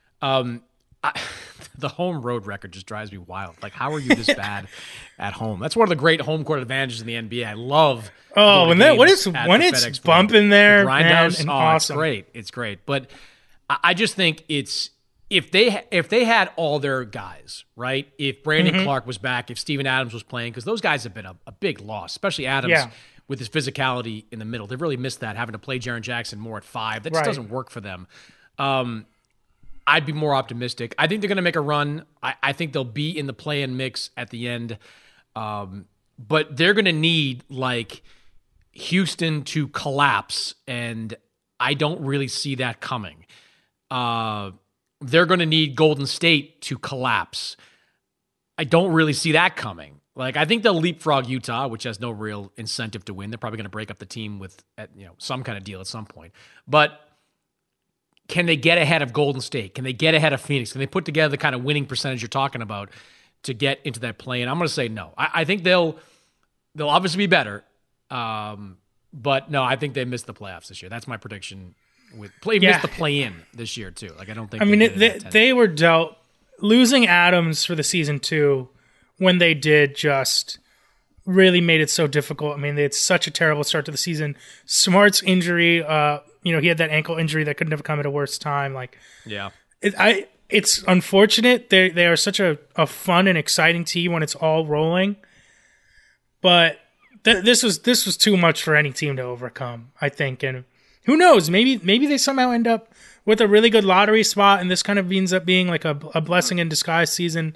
The home road record just drives me wild. Like, how are you this bad at home? That's one of the great home court advantages in the NBA. I love. Oh, when it's bumping there, man, and awesome. It's great. But I just think it's if they had all their guys, right? If Brandon Clark was back, if Steven Adams was playing, because those guys have been a big loss, especially Adams with his physicality in the middle. They've really missed that, having to play Jaren Jackson more at 5. That just doesn't work for them. I'd be more optimistic. I think they're going to make a run. I think they'll be in the play-in mix at the end. But they're going to need, like, Houston to collapse, and I don't really see that coming. They're going to need Golden State to collapse. I don't really see that coming. Like, I think they'll leapfrog Utah, which has no real incentive to win. They're probably going to break up the team with some kind of deal at some point. But can they get ahead of Golden State? Can they get ahead of Phoenix? Can they put together the kind of winning percentage you're talking about to get into that play-in? I'm going to say no. I think they'll obviously be better. But no, I think they missed the playoffs this year. That's my prediction. Missed the play-in this year too. Like, I don't think. I mean, they were dealt losing Adams for the season 2 when they did just really made it so difficult. I mean, they had such a terrible start to the season. Smart's injury, he had that ankle injury that couldn't have come at a worse time. Like, yeah, it's unfortunate. They are such a fun and exciting team when it's all rolling, but this was too much for any team to overcome, I think. And who knows? Maybe they somehow end up with a really good lottery spot, and this kind of ends up being like a blessing in disguise season.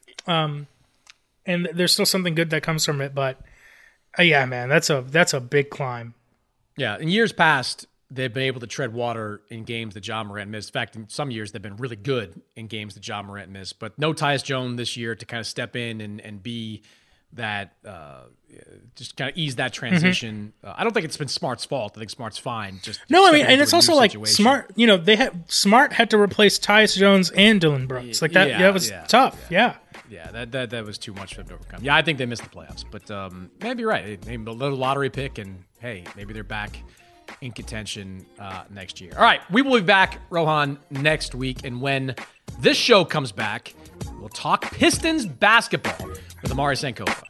And there's still something good that comes from it, but yeah, man, that's a big climb. Yeah, in years past, they've been able to tread water in games that Ja Morant missed. In fact, in some years, they've been really good in games that Ja Morant missed. But no Tyus Jones this year to kind of step in and be that, just kind of ease that transition. I don't think it's been Smart's fault. I think Smart's fine. And it's also like Smart. Smart had to replace Tyus Jones and Dillon Brooks. Like that. That was tough. Yeah. Yeah, that was too much for them to overcome. Yeah, I think they missed the playoffs, but maybe you're right. Maybe a little lottery pick, and hey, maybe they're back in contention next year. All right, we will be back, Rohan, next week, and when this show comes back, we'll talk Pistons basketball with Amari Sankofa.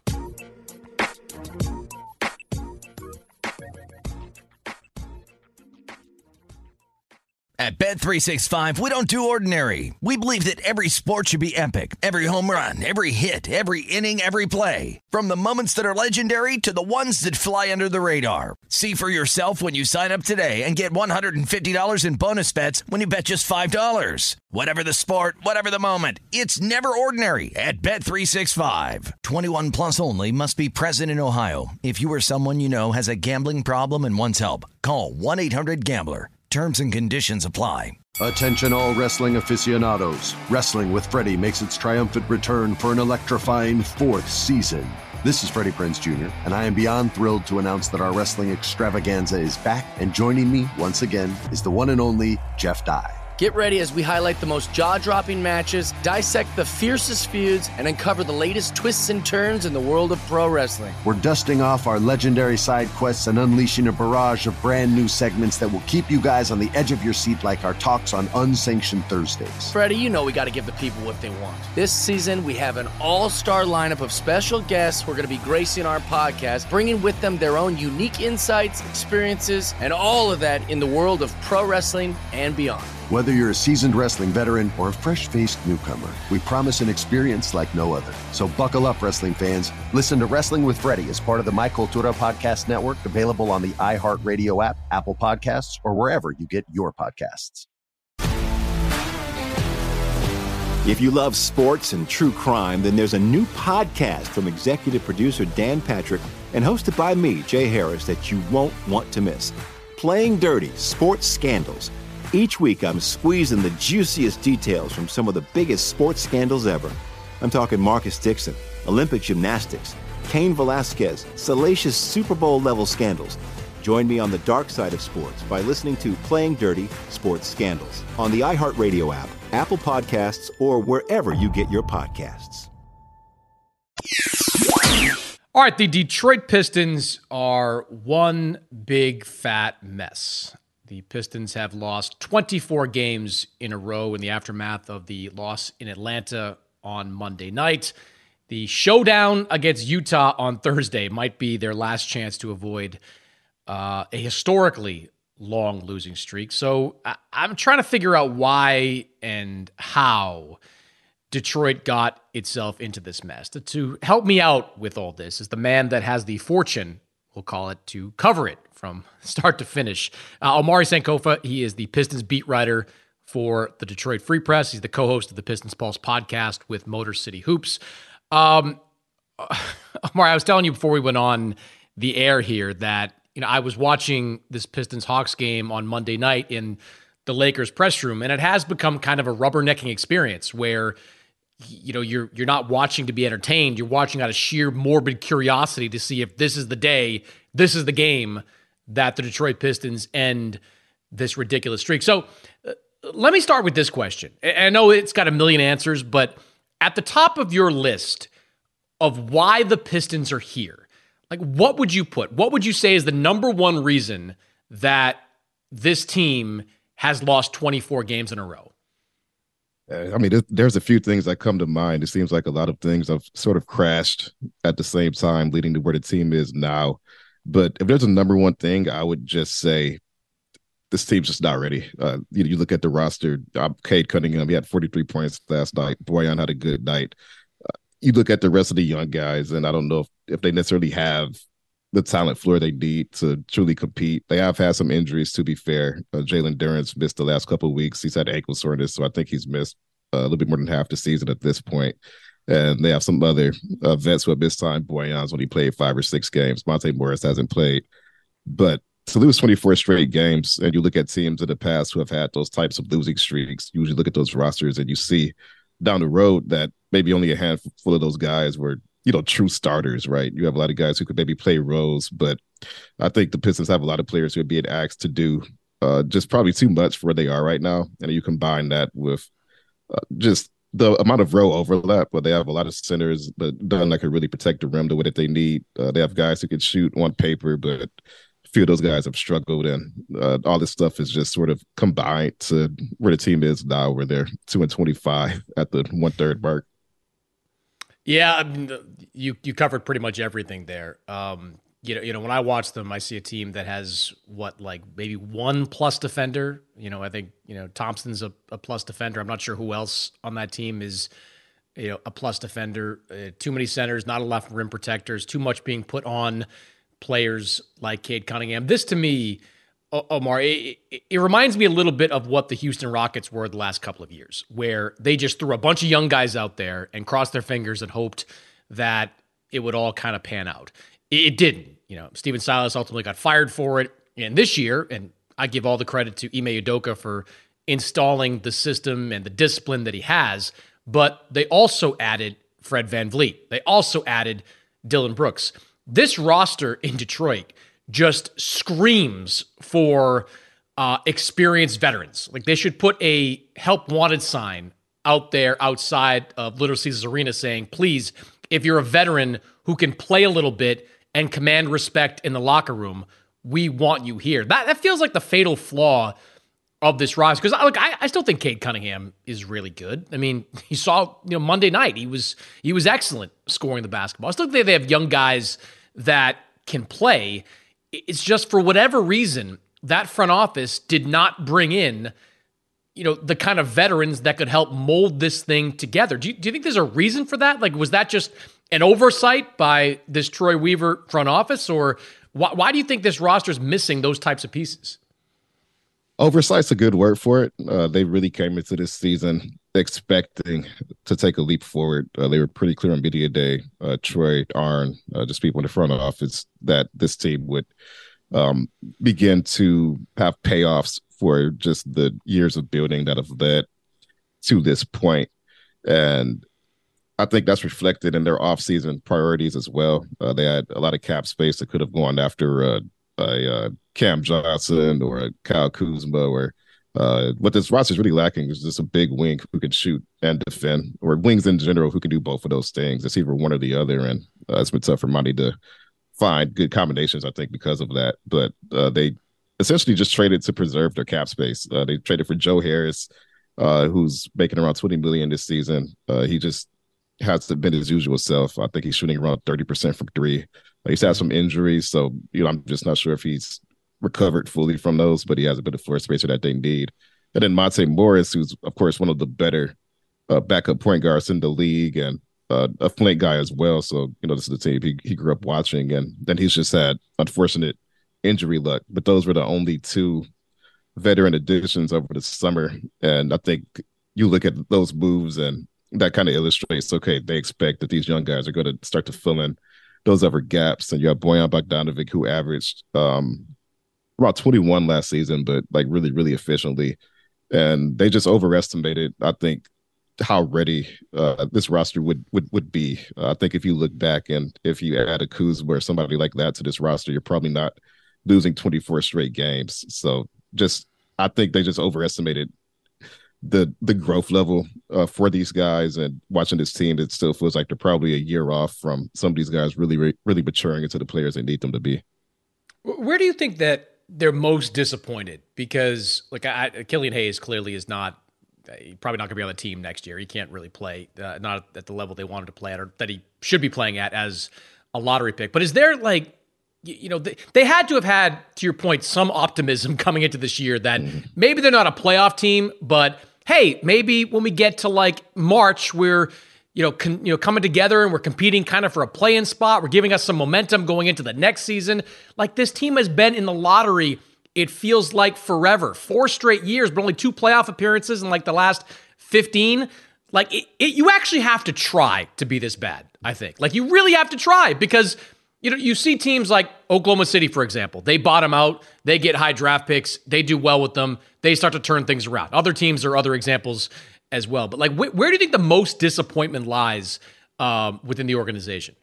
At Bet365, we don't do ordinary. We believe that every sport should be epic. Every home run, every hit, every inning, every play. From the moments that are legendary to the ones that fly under the radar. See for yourself when you sign up today and get $150 in bonus bets when you bet just $5. Whatever the sport, whatever the moment, it's never ordinary at Bet365. 21 plus only. Must be present in Ohio. If you or someone you know has a gambling problem and wants help, call 1-800-GAMBLER. Terms and conditions apply. Attention all wrestling aficionados. Wrestling with Freddie makes its triumphant return for an electrifying 4th season. This is Freddie Prinze Jr., and I am beyond thrilled to announce that our wrestling extravaganza is back, and joining me once again is the one and only Jeff Dye. Get ready as we highlight the most jaw-dropping matches, dissect the fiercest feuds, and uncover the latest twists and turns in the world of pro wrestling. We're dusting off our legendary side quests and unleashing a barrage of brand new segments that will keep you guys on the edge of your seat like our talks on Unsanctioned Thursdays. Freddie, you know we got to give the people what they want. This season, we have an all-star lineup of special guests who are going to be gracing our podcast, bringing with them their own unique insights, experiences, and all of that in the world of pro wrestling and beyond. Whether you're a seasoned wrestling veteran or a fresh-faced newcomer, we promise an experience like no other. So buckle up, wrestling fans. Listen to Wrestling with Freddie as part of the My Cultura Podcast Network, available on the iHeartRadio app, Apple Podcasts, or wherever you get your podcasts. If you love sports and true crime, then there's a new podcast from executive producer Dan Patrick and hosted by me, Jay Harris, that you won't want to miss. Playing Dirty: Sports Scandals. Each week, I'm squeezing the juiciest details from some of the biggest sports scandals ever. I'm talking Marcus Dixon, Olympic gymnastics, Cain Velasquez, salacious Super Bowl-level scandals. Join me on the dark side of sports by listening to Playing Dirty: Sports Scandals on the iHeartRadio app, Apple Podcasts, or wherever you get your podcasts. All right, the Detroit Pistons are one big fat mess. The Pistons have lost 24 games in a row in the aftermath of the loss in Atlanta on Monday night. The showdown against Utah on Thursday might be their last chance to avoid a historically long losing streak. So I'm trying to figure out why and how Detroit got itself into this mess. To help me out with all this is the man that has the fortune, we'll call it, to cover it from start to finish. Omari Sankofa, he is the Pistons beat writer for the Detroit Free Press. He's the co-host of the Pistons Pulse podcast with Motor City Hoops. Omari, I was telling you before we went on the air here that I was watching this Pistons-Hawks game on Monday night in the Lakers press room, and it has become kind of a rubbernecking experience where you're not watching to be entertained. You're watching out of sheer morbid curiosity to see if this is the day, this is the game that the Detroit Pistons end this ridiculous streak. So let me start with this question. I know it's got a million answers, but at the top of your list of why the Pistons are here, like what would you put? What would you say is the number one reason that this team has lost 24 games in a row? I mean, there's a few things that come to mind. It seems like a lot of things have sort of crashed at the same time, leading to where the team is now. But if there's a number one thing, I would just say this team's just not ready. You look at the roster, Cade Cunningham, he had 43 points last night. Bojan had a good night. You look at the rest of the young guys, and I don't know if they necessarily have the talent floor they need to truly compete. They have had some injuries, to be fair. Jalen Duren's missed the last couple of weeks. He's had ankle soreness, so I think he's missed a little bit more than half the season at this point. And they have some other vets who have missed time. Bojan's only played 5 or 6 games. Monte Morris hasn't played. But to lose 24 straight games, and you look at teams in the past who have had those types of losing streaks, you usually look at those rosters and you see down the road that maybe only a handful of those guys were true starters, right? You have a lot of guys who could maybe play roles, but I think the Pistons have a lot of players who are being asked to do just probably too much for where they are right now. And you combine that with just the amount of row overlap, where they have a lot of centers that don't really protect the rim the way that they need. They have guys who can shoot on paper, but a few of those guys have struggled, and all this stuff is just sort of combined to where the team is now, where they're 2-25 at the 1/3 mark. Yeah, I mean, you covered pretty much everything there. When I watch them, I see a team that has maybe one plus defender. I think Thompson's a plus defender. I'm not sure who else on that team is a plus defender. Too many centers, not enough rim protectors. Too much being put on players like Cade Cunningham. This to me, Omar, it reminds me a little bit of what the Houston Rockets were the last couple of years, where they just threw a bunch of young guys out there and crossed their fingers and hoped that it would all kind of pan out. It didn't. Steven Silas ultimately got fired for it. And this year, and I give all the credit to Ime Udoka for installing the system and the discipline that he has, but they also added Fred VanVleet. They also added Dillon Brooks. This roster in Detroit just screams for experienced veterans. Like, they should put a help wanted sign out there outside of Little Caesars Arena saying, please, if you're a veteran who can play a little bit and command respect in the locker room, we want you here. That feels like the fatal flaw of this roster. Because I still think Cade Cunningham is really good. I mean, you saw Monday night, he was excellent scoring the basketball. I still think they have young guys that can play. It's just, for whatever reason, that front office did not bring in the kind of veterans that could help mold this thing together. Do you think there's a reason for that? Like, was that just an oversight by this Troy Weaver front office, or why do you think this roster is missing those types of pieces? Oversight's a good word for it. They really came into this season expecting to take a leap forward. They were pretty clear on media day, Troy, Arn, just people in the front office, that this team would begin to have payoffs for just the years of building that have led to this point. And I think that's reflected in their offseason priorities as well. They had a lot of cap space that could have gone after a Cam Johnson or a Kyle Kuzma, or what this roster is really lacking is just a big wing who can shoot and defend, or wings in general who can do both of those things. It's either one or the other, and it's been tough for Monty to find good combinations, I think, because of that. But they essentially just traded to preserve their cap space. They traded for Joe Harris, who's making around $20 million this season. He just hasn't been his usual self. I think he's shooting around 30% from three. He's had some injuries, so I'm just not sure if he's recovered fully from those, but he has a bit of floor spacer that they need. And then Monte Morris, who's, of course, one of the better backup point guards in the league, and a flank guy as well. So, this is the team he grew up watching, and then he's just had unfortunate injury luck. But those were the only two veteran additions over the summer. And I think you look at those moves, and that kind of illustrates, okay, they expect that these young guys are going to start to fill in those other gaps. And you have Bojan Bogdanovic, who averaged about 21 last season, but like really, really efficiently. And they just overestimated, I think, how ready this roster would be. I think if you look back, and if you add a Kuzma or somebody like that to this roster, you're probably not losing 24 straight games. So I think they just overestimated the growth level for these guys. And watching this team, it still feels like they're probably a year off from some of these guys really, really maturing into the players they need them to be. Where do you think that they're most disappointed? Because Killian Hayes clearly is not, probably not going to be on the team next year. He can't really play, not at the level they wanted to play at, or that he should be playing at as a lottery pick. But is there they had to have had, to your point, some optimism coming into this year that maybe they're not a playoff team, but hey, maybe when we get to March, we're coming together and we're competing kind of for a play-in spot. We're giving us some momentum going into the next season. This team has been in the lottery, it feels like forever. 4 straight years, but only 2 playoff appearances in the last 15. You actually have to try to be this bad, I think. You really have to try, because you see teams like Oklahoma City, for example. They bottom out. They get high draft picks. They do well with them. They start to turn things around. Other teams are other examples as well. But where do you think the most disappointment lies within the organization?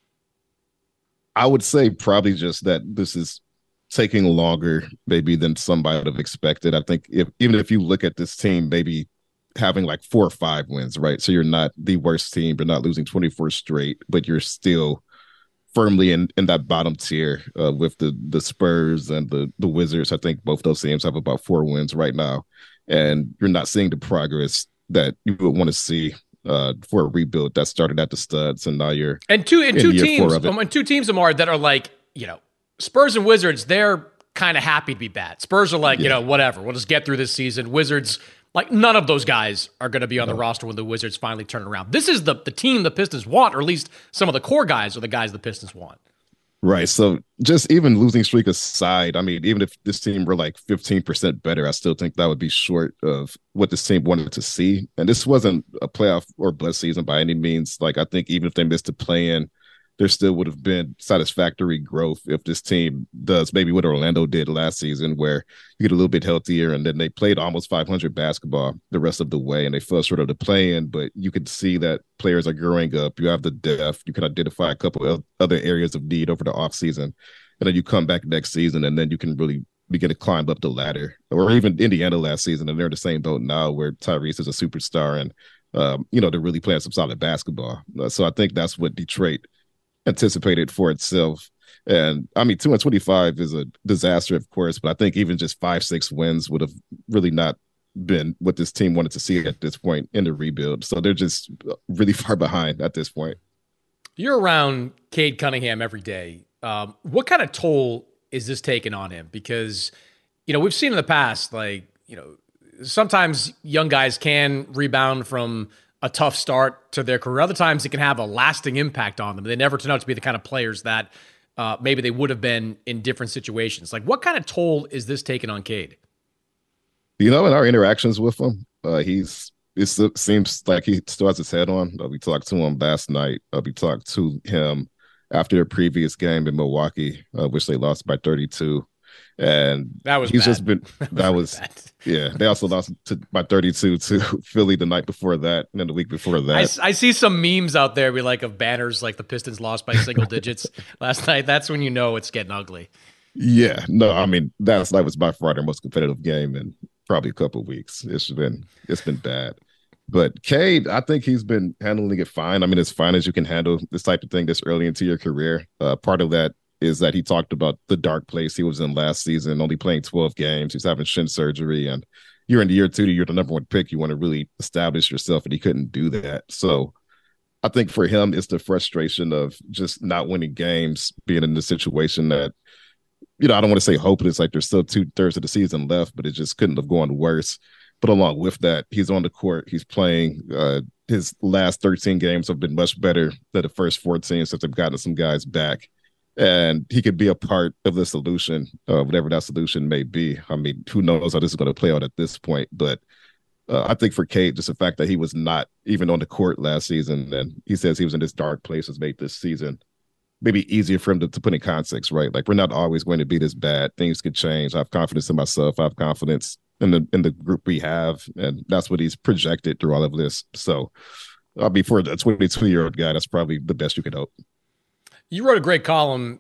I would say probably just that this is taking longer maybe than somebody would have expected. I think even if you look at this team, maybe having 4 or 5 wins, right? So you're not the worst team. You're not losing 24 straight, but you're still firmly in that bottom tier with the Spurs and the Wizards. I think both those teams have about 4 wins right now, and you're not seeing the progress that you would want to see for a rebuild that started at the studs, and now you're two teams, Amar, that are Spurs and Wizards. They're kind of happy to be bad. Spurs are whatever. We'll just get through this season. Wizards, none of those guys are going to be on the roster when the Wizards finally turn around. This is the team the Pistons want, or at least some of the core guys are the guys the Pistons want. Right. So just even losing streak aside, I mean, even if this team were 15% better, I still think that would be short of what this team wanted to see. And this wasn't a playoff or bust season by any means. I think even if they missed a play-in, there still would have been satisfactory growth if this team does maybe what Orlando did last season, where you get a little bit healthier, and then they played almost 500 basketball the rest of the way, and they fell short of the play-in, but you could see that players are growing up. You have the depth. You can identify a couple of other areas of need over the offseason, and then you come back next season, and then you can really begin to climb up the ladder. Or even Indiana last season, and they're in the same boat now, where Tyrese is a superstar, and they're really playing some solid basketball. So I think that's what Detroit anticipated for itself. And I mean, 225 is a disaster, of course, but I think even just 5-6 wins would have really not been what this team wanted to see at this point in the rebuild. So they're just really far behind at this point. You're around Cade Cunningham every day. What kind of toll is this taking on him? Because, we've seen in the past, sometimes young guys can rebound from a tough start to their career. Other times it can have a lasting impact on them. They never turn out to be the kind of players that maybe they would have been in different situations. Like, what kind of toll is this taking on Cade? In our interactions with him, it seems like he still has his head on. We talked to him last night. We talked to him after their previous game in Milwaukee, which they lost by 32. And that was he's bad. just been that was bad. Yeah. They also lost by 32 to Philly the night before that, and then the week before that. I see some memes out there of banners like the Pistons lost by single digits last night. That's when you know it's getting ugly. Yeah, no, I mean that was by far their most competitive game in probably a couple of weeks. It's been bad. But Cade, I think he's been handling it fine. I mean, as fine as you can handle this type of thing this early into your career. Part of that is that he talked about the dark place he was in last season, only playing 12 games. He's having shin surgery, and you're in year 2, you're the number 1 pick. You want to really establish yourself, and he couldn't do that. So I think for him, it's the frustration of just not winning games, being in the situation that, I don't want to say hopeless, like there's still 2/3 of the season left, but it just couldn't have gone worse. But along with that, he's on the court, he's playing. His last 13 games have been much better than the first 14 since they've gotten some guys back. And he could be a part of the solution, whatever that solution may be. I mean, who knows how this is going to play out at this point. But I think for Cade, just the fact that he was not even on the court last season, and he says he was in this dark place, has made this season maybe easier for him to put in context, right? Like, we're not always going to be this bad. Things could change. I have confidence in myself. I have confidence in the group we have. And that's what he's projected through all of this. So for a 22-year-old guy, that's probably the best you could hope. You wrote a great column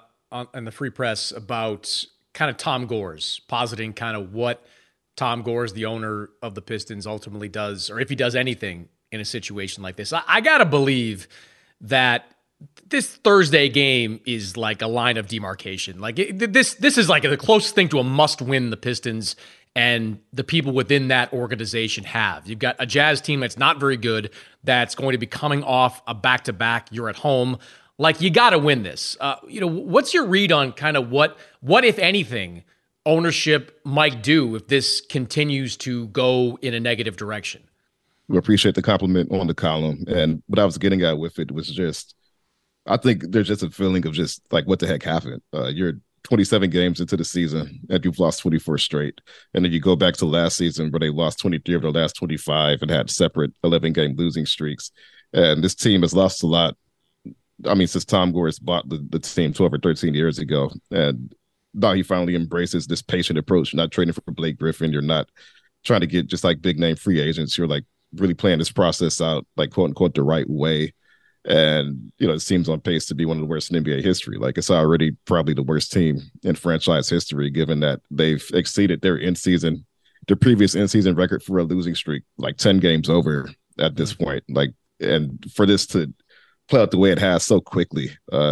in the Free Press about kind of Tom Gores, positing kind of what Tom Gores, the owner of the Pistons, ultimately does, or if he does anything in a situation like this. I got to believe that this Thursday game is like a line of demarcation. Like this is like the closest thing to a must-win the Pistons and the people within that organization have. You've got a Jazz team that's not very good, that's going to be coming off a back-to-back. You're at home. Like, you got to win this. What's your read on kind of what, if anything, ownership might do if this continues to go in a negative direction? We appreciate the compliment on the column. And what I was getting at with it was just, I think there's just a feeling of just like, what the heck happened? You're 27 games into the season and you've lost 24 straight. And then you go back to last season where they lost 23 of their last 25 and had separate 11-game losing streaks. And this team has lost a lot. I mean, since Tom Gores bought the team 12 or 13 years ago, and now he finally embraces this patient approach. You're not trading for Blake Griffin. You're not trying to get just like big name free agents. You're like really playing this process out, like quote unquote, the right way. And, it seems on pace to be one of the worst in NBA history. Like, it's already probably the worst team in franchise history, given that they've exceeded their previous in-season record for a losing streak, like 10 games over at this point. Like, and for this to play out the way it has so quickly.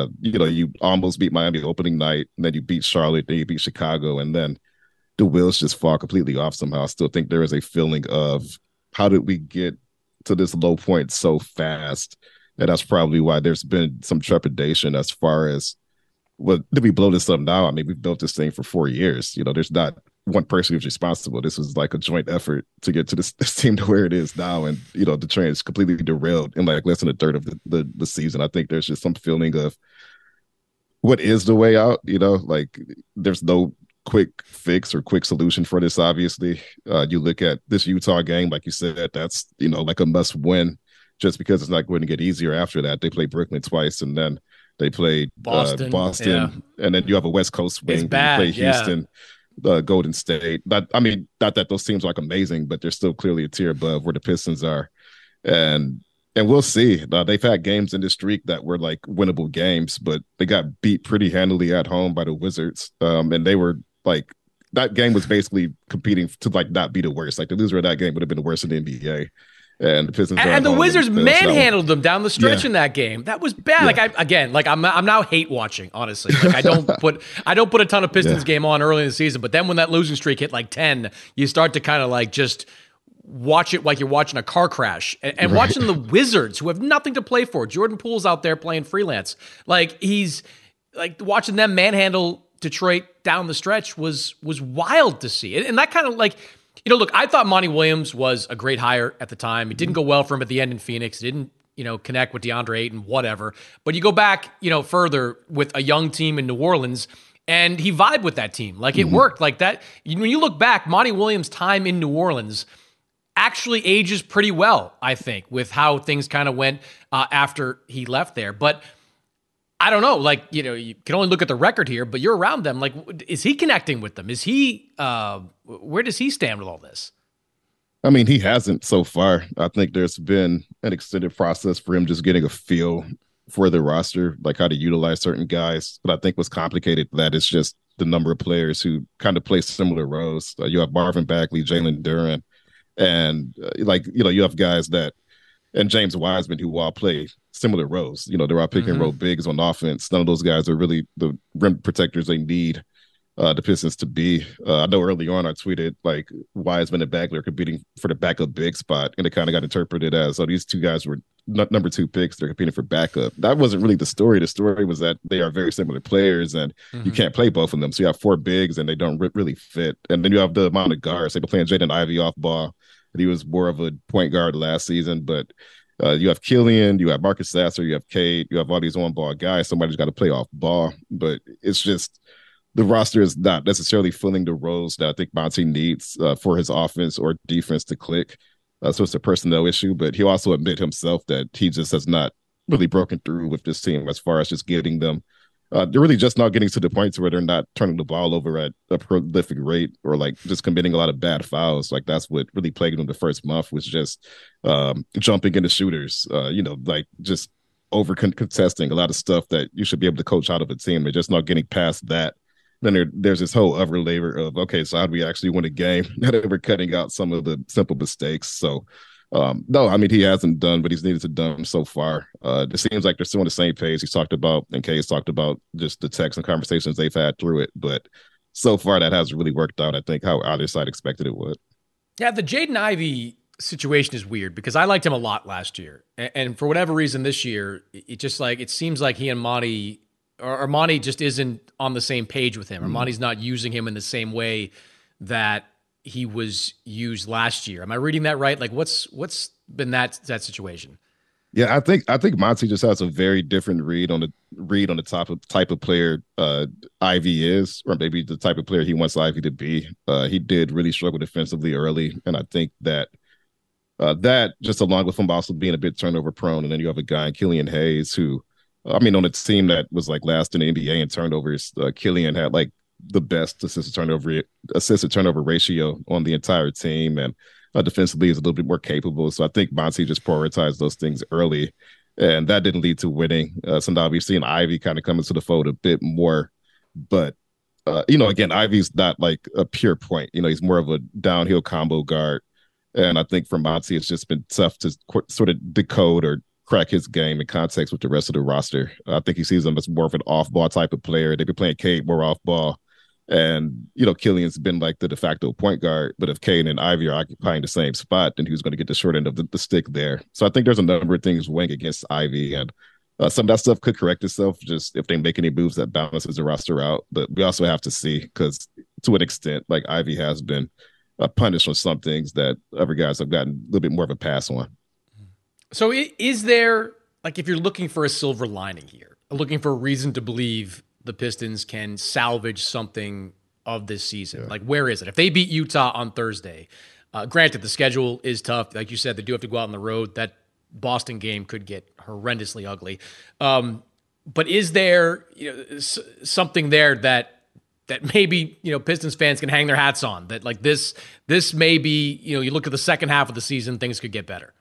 You almost beat Miami opening night, and then you beat Charlotte, then you beat Chicago, and then the wheels just fall completely off somehow. I still think there is a feeling of, how did we get to this low point so fast? And that's probably why there's been some trepidation as far as, well, did we blow this up now? I mean, we've built this thing for 4 years. There's not one person who's responsible. This was like a joint effort to get to this team to where it is now. And, the train is completely derailed in like less than a third of the season. I think there's just some feeling of, what is the way out? Like, there's no quick fix or quick solution for this, obviously. You look at this Utah game, like you said, that's, like a must win, just because it's not going to get easier after that. They play Brooklyn twice, and then they play Boston, yeah. And then you have a West Coast wing. It's bad, you play Houston, Golden State. Not that those teams are like amazing, but they're still clearly a tier above where the Pistons are. And we'll see. They've had games in this streak that were like winnable games, but they got beat pretty handily at home by the Wizards. And they were like, that game was basically competing to like not be the worst. Like, the loser of that game would have been the worst in the NBA. And the Pistons and the Wizards manhandled them down the stretch in that game. That was bad. Yeah. Like, I'm now hate watching, honestly. Like, I don't put a ton of Pistons game on early in the season, but then when that losing streak hit like 10, you start to kind of like just watch it like you're watching a car crash and watching the Wizards, who have nothing to play for. Jordan Poole's out there playing freelance. Like, he's like, watching them manhandle Detroit down the stretch was wild to see. And that kind of like, Look, I thought Monty Williams was a great hire at the time. It didn't go well for him at the end in Phoenix. It didn't, connect with DeAndre Ayton, whatever. But you go back, further with a young team in New Orleans, and he vibed with that team. Like, it worked like that. When you look back, Monty Williams' time in New Orleans actually ages pretty well, I think, with how things kind of went after he left there. But I don't know, like, you can only look at the record here, but you're around them. Like, is he connecting with them? Is he, where does he stand with all this? I mean, he hasn't so far. I think there's been an extended process for him just getting a feel for the roster, like how to utilize certain guys. But I think what's complicated that is just the number of players who kind of play similar roles. You have Marvin Bagley, Jalen Duren, and you have guys that, and James Wiseman, who all play similar roles. They're all pick and roll bigs on offense. None of those guys are really the rim protectors they need the Pistons to be. I know early on I tweeted like Wiseman and Bagley are competing for the backup big spot, and it kind of got interpreted as, these two guys were number 2 picks. They're competing for backup. That wasn't really the story. The story was that they are very similar players, and you can't play both of them. So you have 4 bigs, and they don't really fit. And then you have the amount of guards. They've been playing Jaden Ivey off ball. He was more of a point guard last season, but you have Killian, you have Marcus Sasser, you have Cade, you have all these on-ball guys. Somebody's got to play off ball, but it's just the roster is not necessarily filling the roles that I think Monty needs for his offense or defense to click. So it's a personnel issue, but he also admitted himself that he just has not really broken through with this team as far as just getting them. They're really just not getting to the point where they're not turning the ball over at a prolific rate or like just committing a lot of bad fouls. Like that's what really plagued them the first month, was just jumping into shooters, like just over contesting a lot of stuff that you should be able to coach out of a team. They're just not getting past that. Then there's this whole other layer of, okay, so how do we actually win a game? That we're cutting out some of the simple mistakes. So no, I mean, he hasn't done, but he's needed to done so far. It seems like they're still on the same page. He's talked about, and Kay's talked about just the texts and conversations they've had through it. But so far, that hasn't really worked out, I think, how either side expected it would. Yeah, the Jaden Ivey situation is weird because I liked him a lot last year. And for whatever reason this year, it seems like he and Monty, or Monty just isn't on the same page with him, or Monty's not using him in the same way that he was used last year. Am I reading that right? Like, what's been that situation? Yeah, I think Monty just has a very different read on the type of player Ivy is, or maybe the type of player he wants Ivy to be. He did really struggle defensively early, and I think that that just along with him also being a bit turnover prone, and then you have a guy, Killian Hayes, who, I mean, on a team that was like last in the NBA in turnovers, Killian had like the best assist to turnover ratio on the entire team, and defensively is a little bit more capable. So I think Monty just prioritized those things early, and that didn't lead to winning. So now we've seen Ivy kind of come into the fold a bit more, but again, Ivy's not like a pure point. He's more of a downhill combo guard, and I think for Monty, it's just been tough to sort of decode or crack his game in context with the rest of the roster. I think he sees him as more of an off-ball type of player. They've been playing Cade more off-ball. And, Killian's been like the de facto point guard. But if Cade and Ivy are occupying the same spot, then who's going to get the short end of the stick there? So I think there's a number of things weighing against Ivy. And some of that stuff could correct itself just if they make any moves that balances the roster out. But we also have to see, because to an extent, like Ivy has been punished on some things that other guys have gotten a little bit more of a pass on. So is there, like, if you're looking for a silver lining here, looking for a reason to believe the Pistons can salvage something of this season, like, where is it? If they beat Utah on Thursday, granted, the schedule is tough. Like you said, they do have to go out on the road. That Boston game could get horrendously ugly. But is there something there that maybe, Pistons fans can hang their hats on, that like this may be, you look at the second half of the season, things could get better?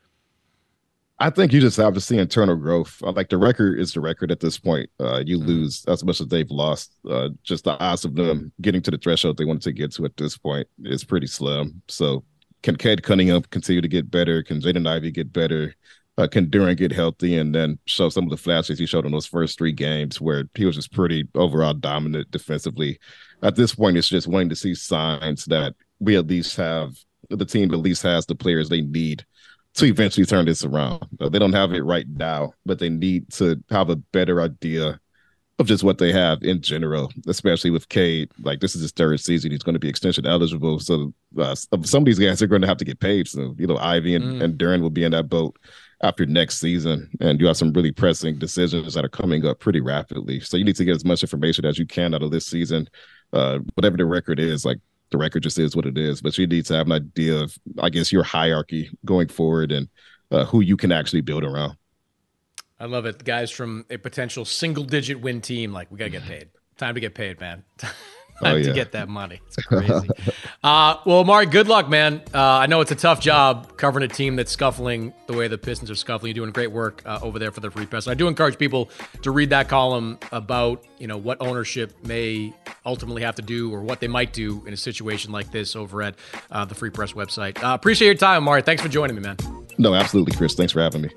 I think you just have to see internal growth. Like, the record is the record at this point. You lose as much as they've lost. Just the odds of them getting to the threshold they wanted to get to at this point is pretty slim. So can Cade Cunningham continue to get better? Can Jaden Ivey get better? Can Duren get healthy and then show some of the flashes he showed in those first 3 games where he was just pretty overall dominant defensively? At this point, it's just wanting to see signs that we at least have, the team at least has the players they need to eventually turn this around. They don't have it right now, but they need to have a better idea of just what they have in general, especially with Cade. Like, this is his third season. He's going to be extension eligible. So some of these guys are going to have to get paid. So, Ivy and Duren will be in that boat after next season. And you have some really pressing decisions that are coming up pretty rapidly. So you need to get as much information as you can out of this season. Whatever the record is, like, the record just is what it is. But you need to have an idea of, I guess, your hierarchy going forward and who you can actually build around. I love it. The guys from a potential single-digit win team, like, we got to get paid. Time to get paid, man. Time to get that money. It's crazy. Well, Amari, good luck, man. I know it's a tough job covering a team that's scuffling the way the Pistons are scuffling. You're doing great work over there for the Free Press. I do encourage people to read that column about, what ownership may ultimately have to do or what they might do in a situation like this over at the Free Press website. Appreciate your time, Amari. Thanks for joining me, man. No, absolutely, Chris. Thanks for having me.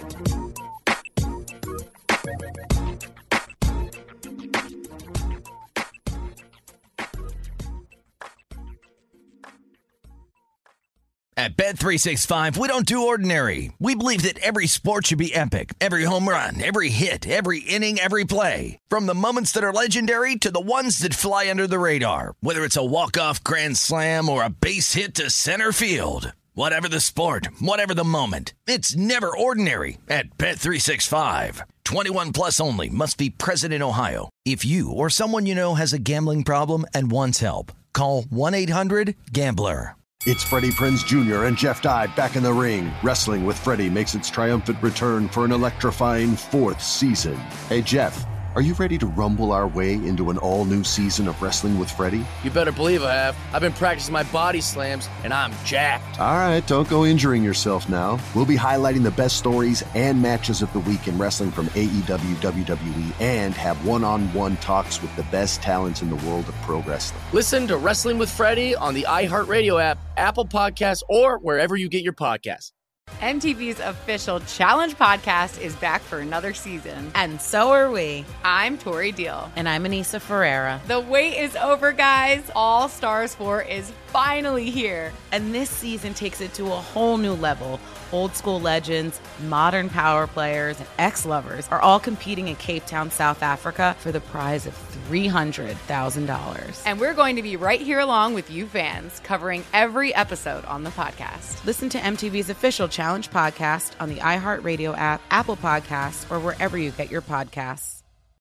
At Bet365, we don't do ordinary. We believe that every sport should be epic. Every home run, every hit, every inning, every play. From the moments that are legendary to the ones that fly under the radar. Whether it's a walk-off grand slam or a base hit to center field. Whatever the sport, whatever the moment. It's never ordinary at Bet365. 21 plus only. Must be present in Ohio. If you or someone you know has a gambling problem and wants help, call 1-800-GAMBLER. It's Freddie Prinze Jr. and Jeff Dye back in the ring. Wrestling with Freddie makes its triumphant return for an electrifying fourth season. Hey, Jeff, are you ready to rumble our way into an all-new season of Wrestling with Freddie? You better believe I have. I've been practicing my body slams, and I'm jacked. All right, don't go injuring yourself now. We'll be highlighting the best stories and matches of the week in wrestling from AEW, WWE, and have one-on-one talks with the best talents in the world of pro wrestling. Listen to Wrestling with Freddie on the iHeartRadio app, Apple Podcasts, or wherever you get your podcasts. MTV's official Challenge podcast is back for another season. And so are we. I'm Tori Deal. And I'm Anissa Ferreira. The wait is over, guys. All Stars 4 is finally here. And this season takes it to a whole new level. Old school legends, modern power players, and ex-lovers are all competing in Cape Town, South Africa for the prize of $300,000. And we're going to be right here along with you fans, covering every episode on the podcast. Listen to MTV's official Challenge podcast on the iHeartRadio app, Apple Podcasts, or wherever you get your podcasts.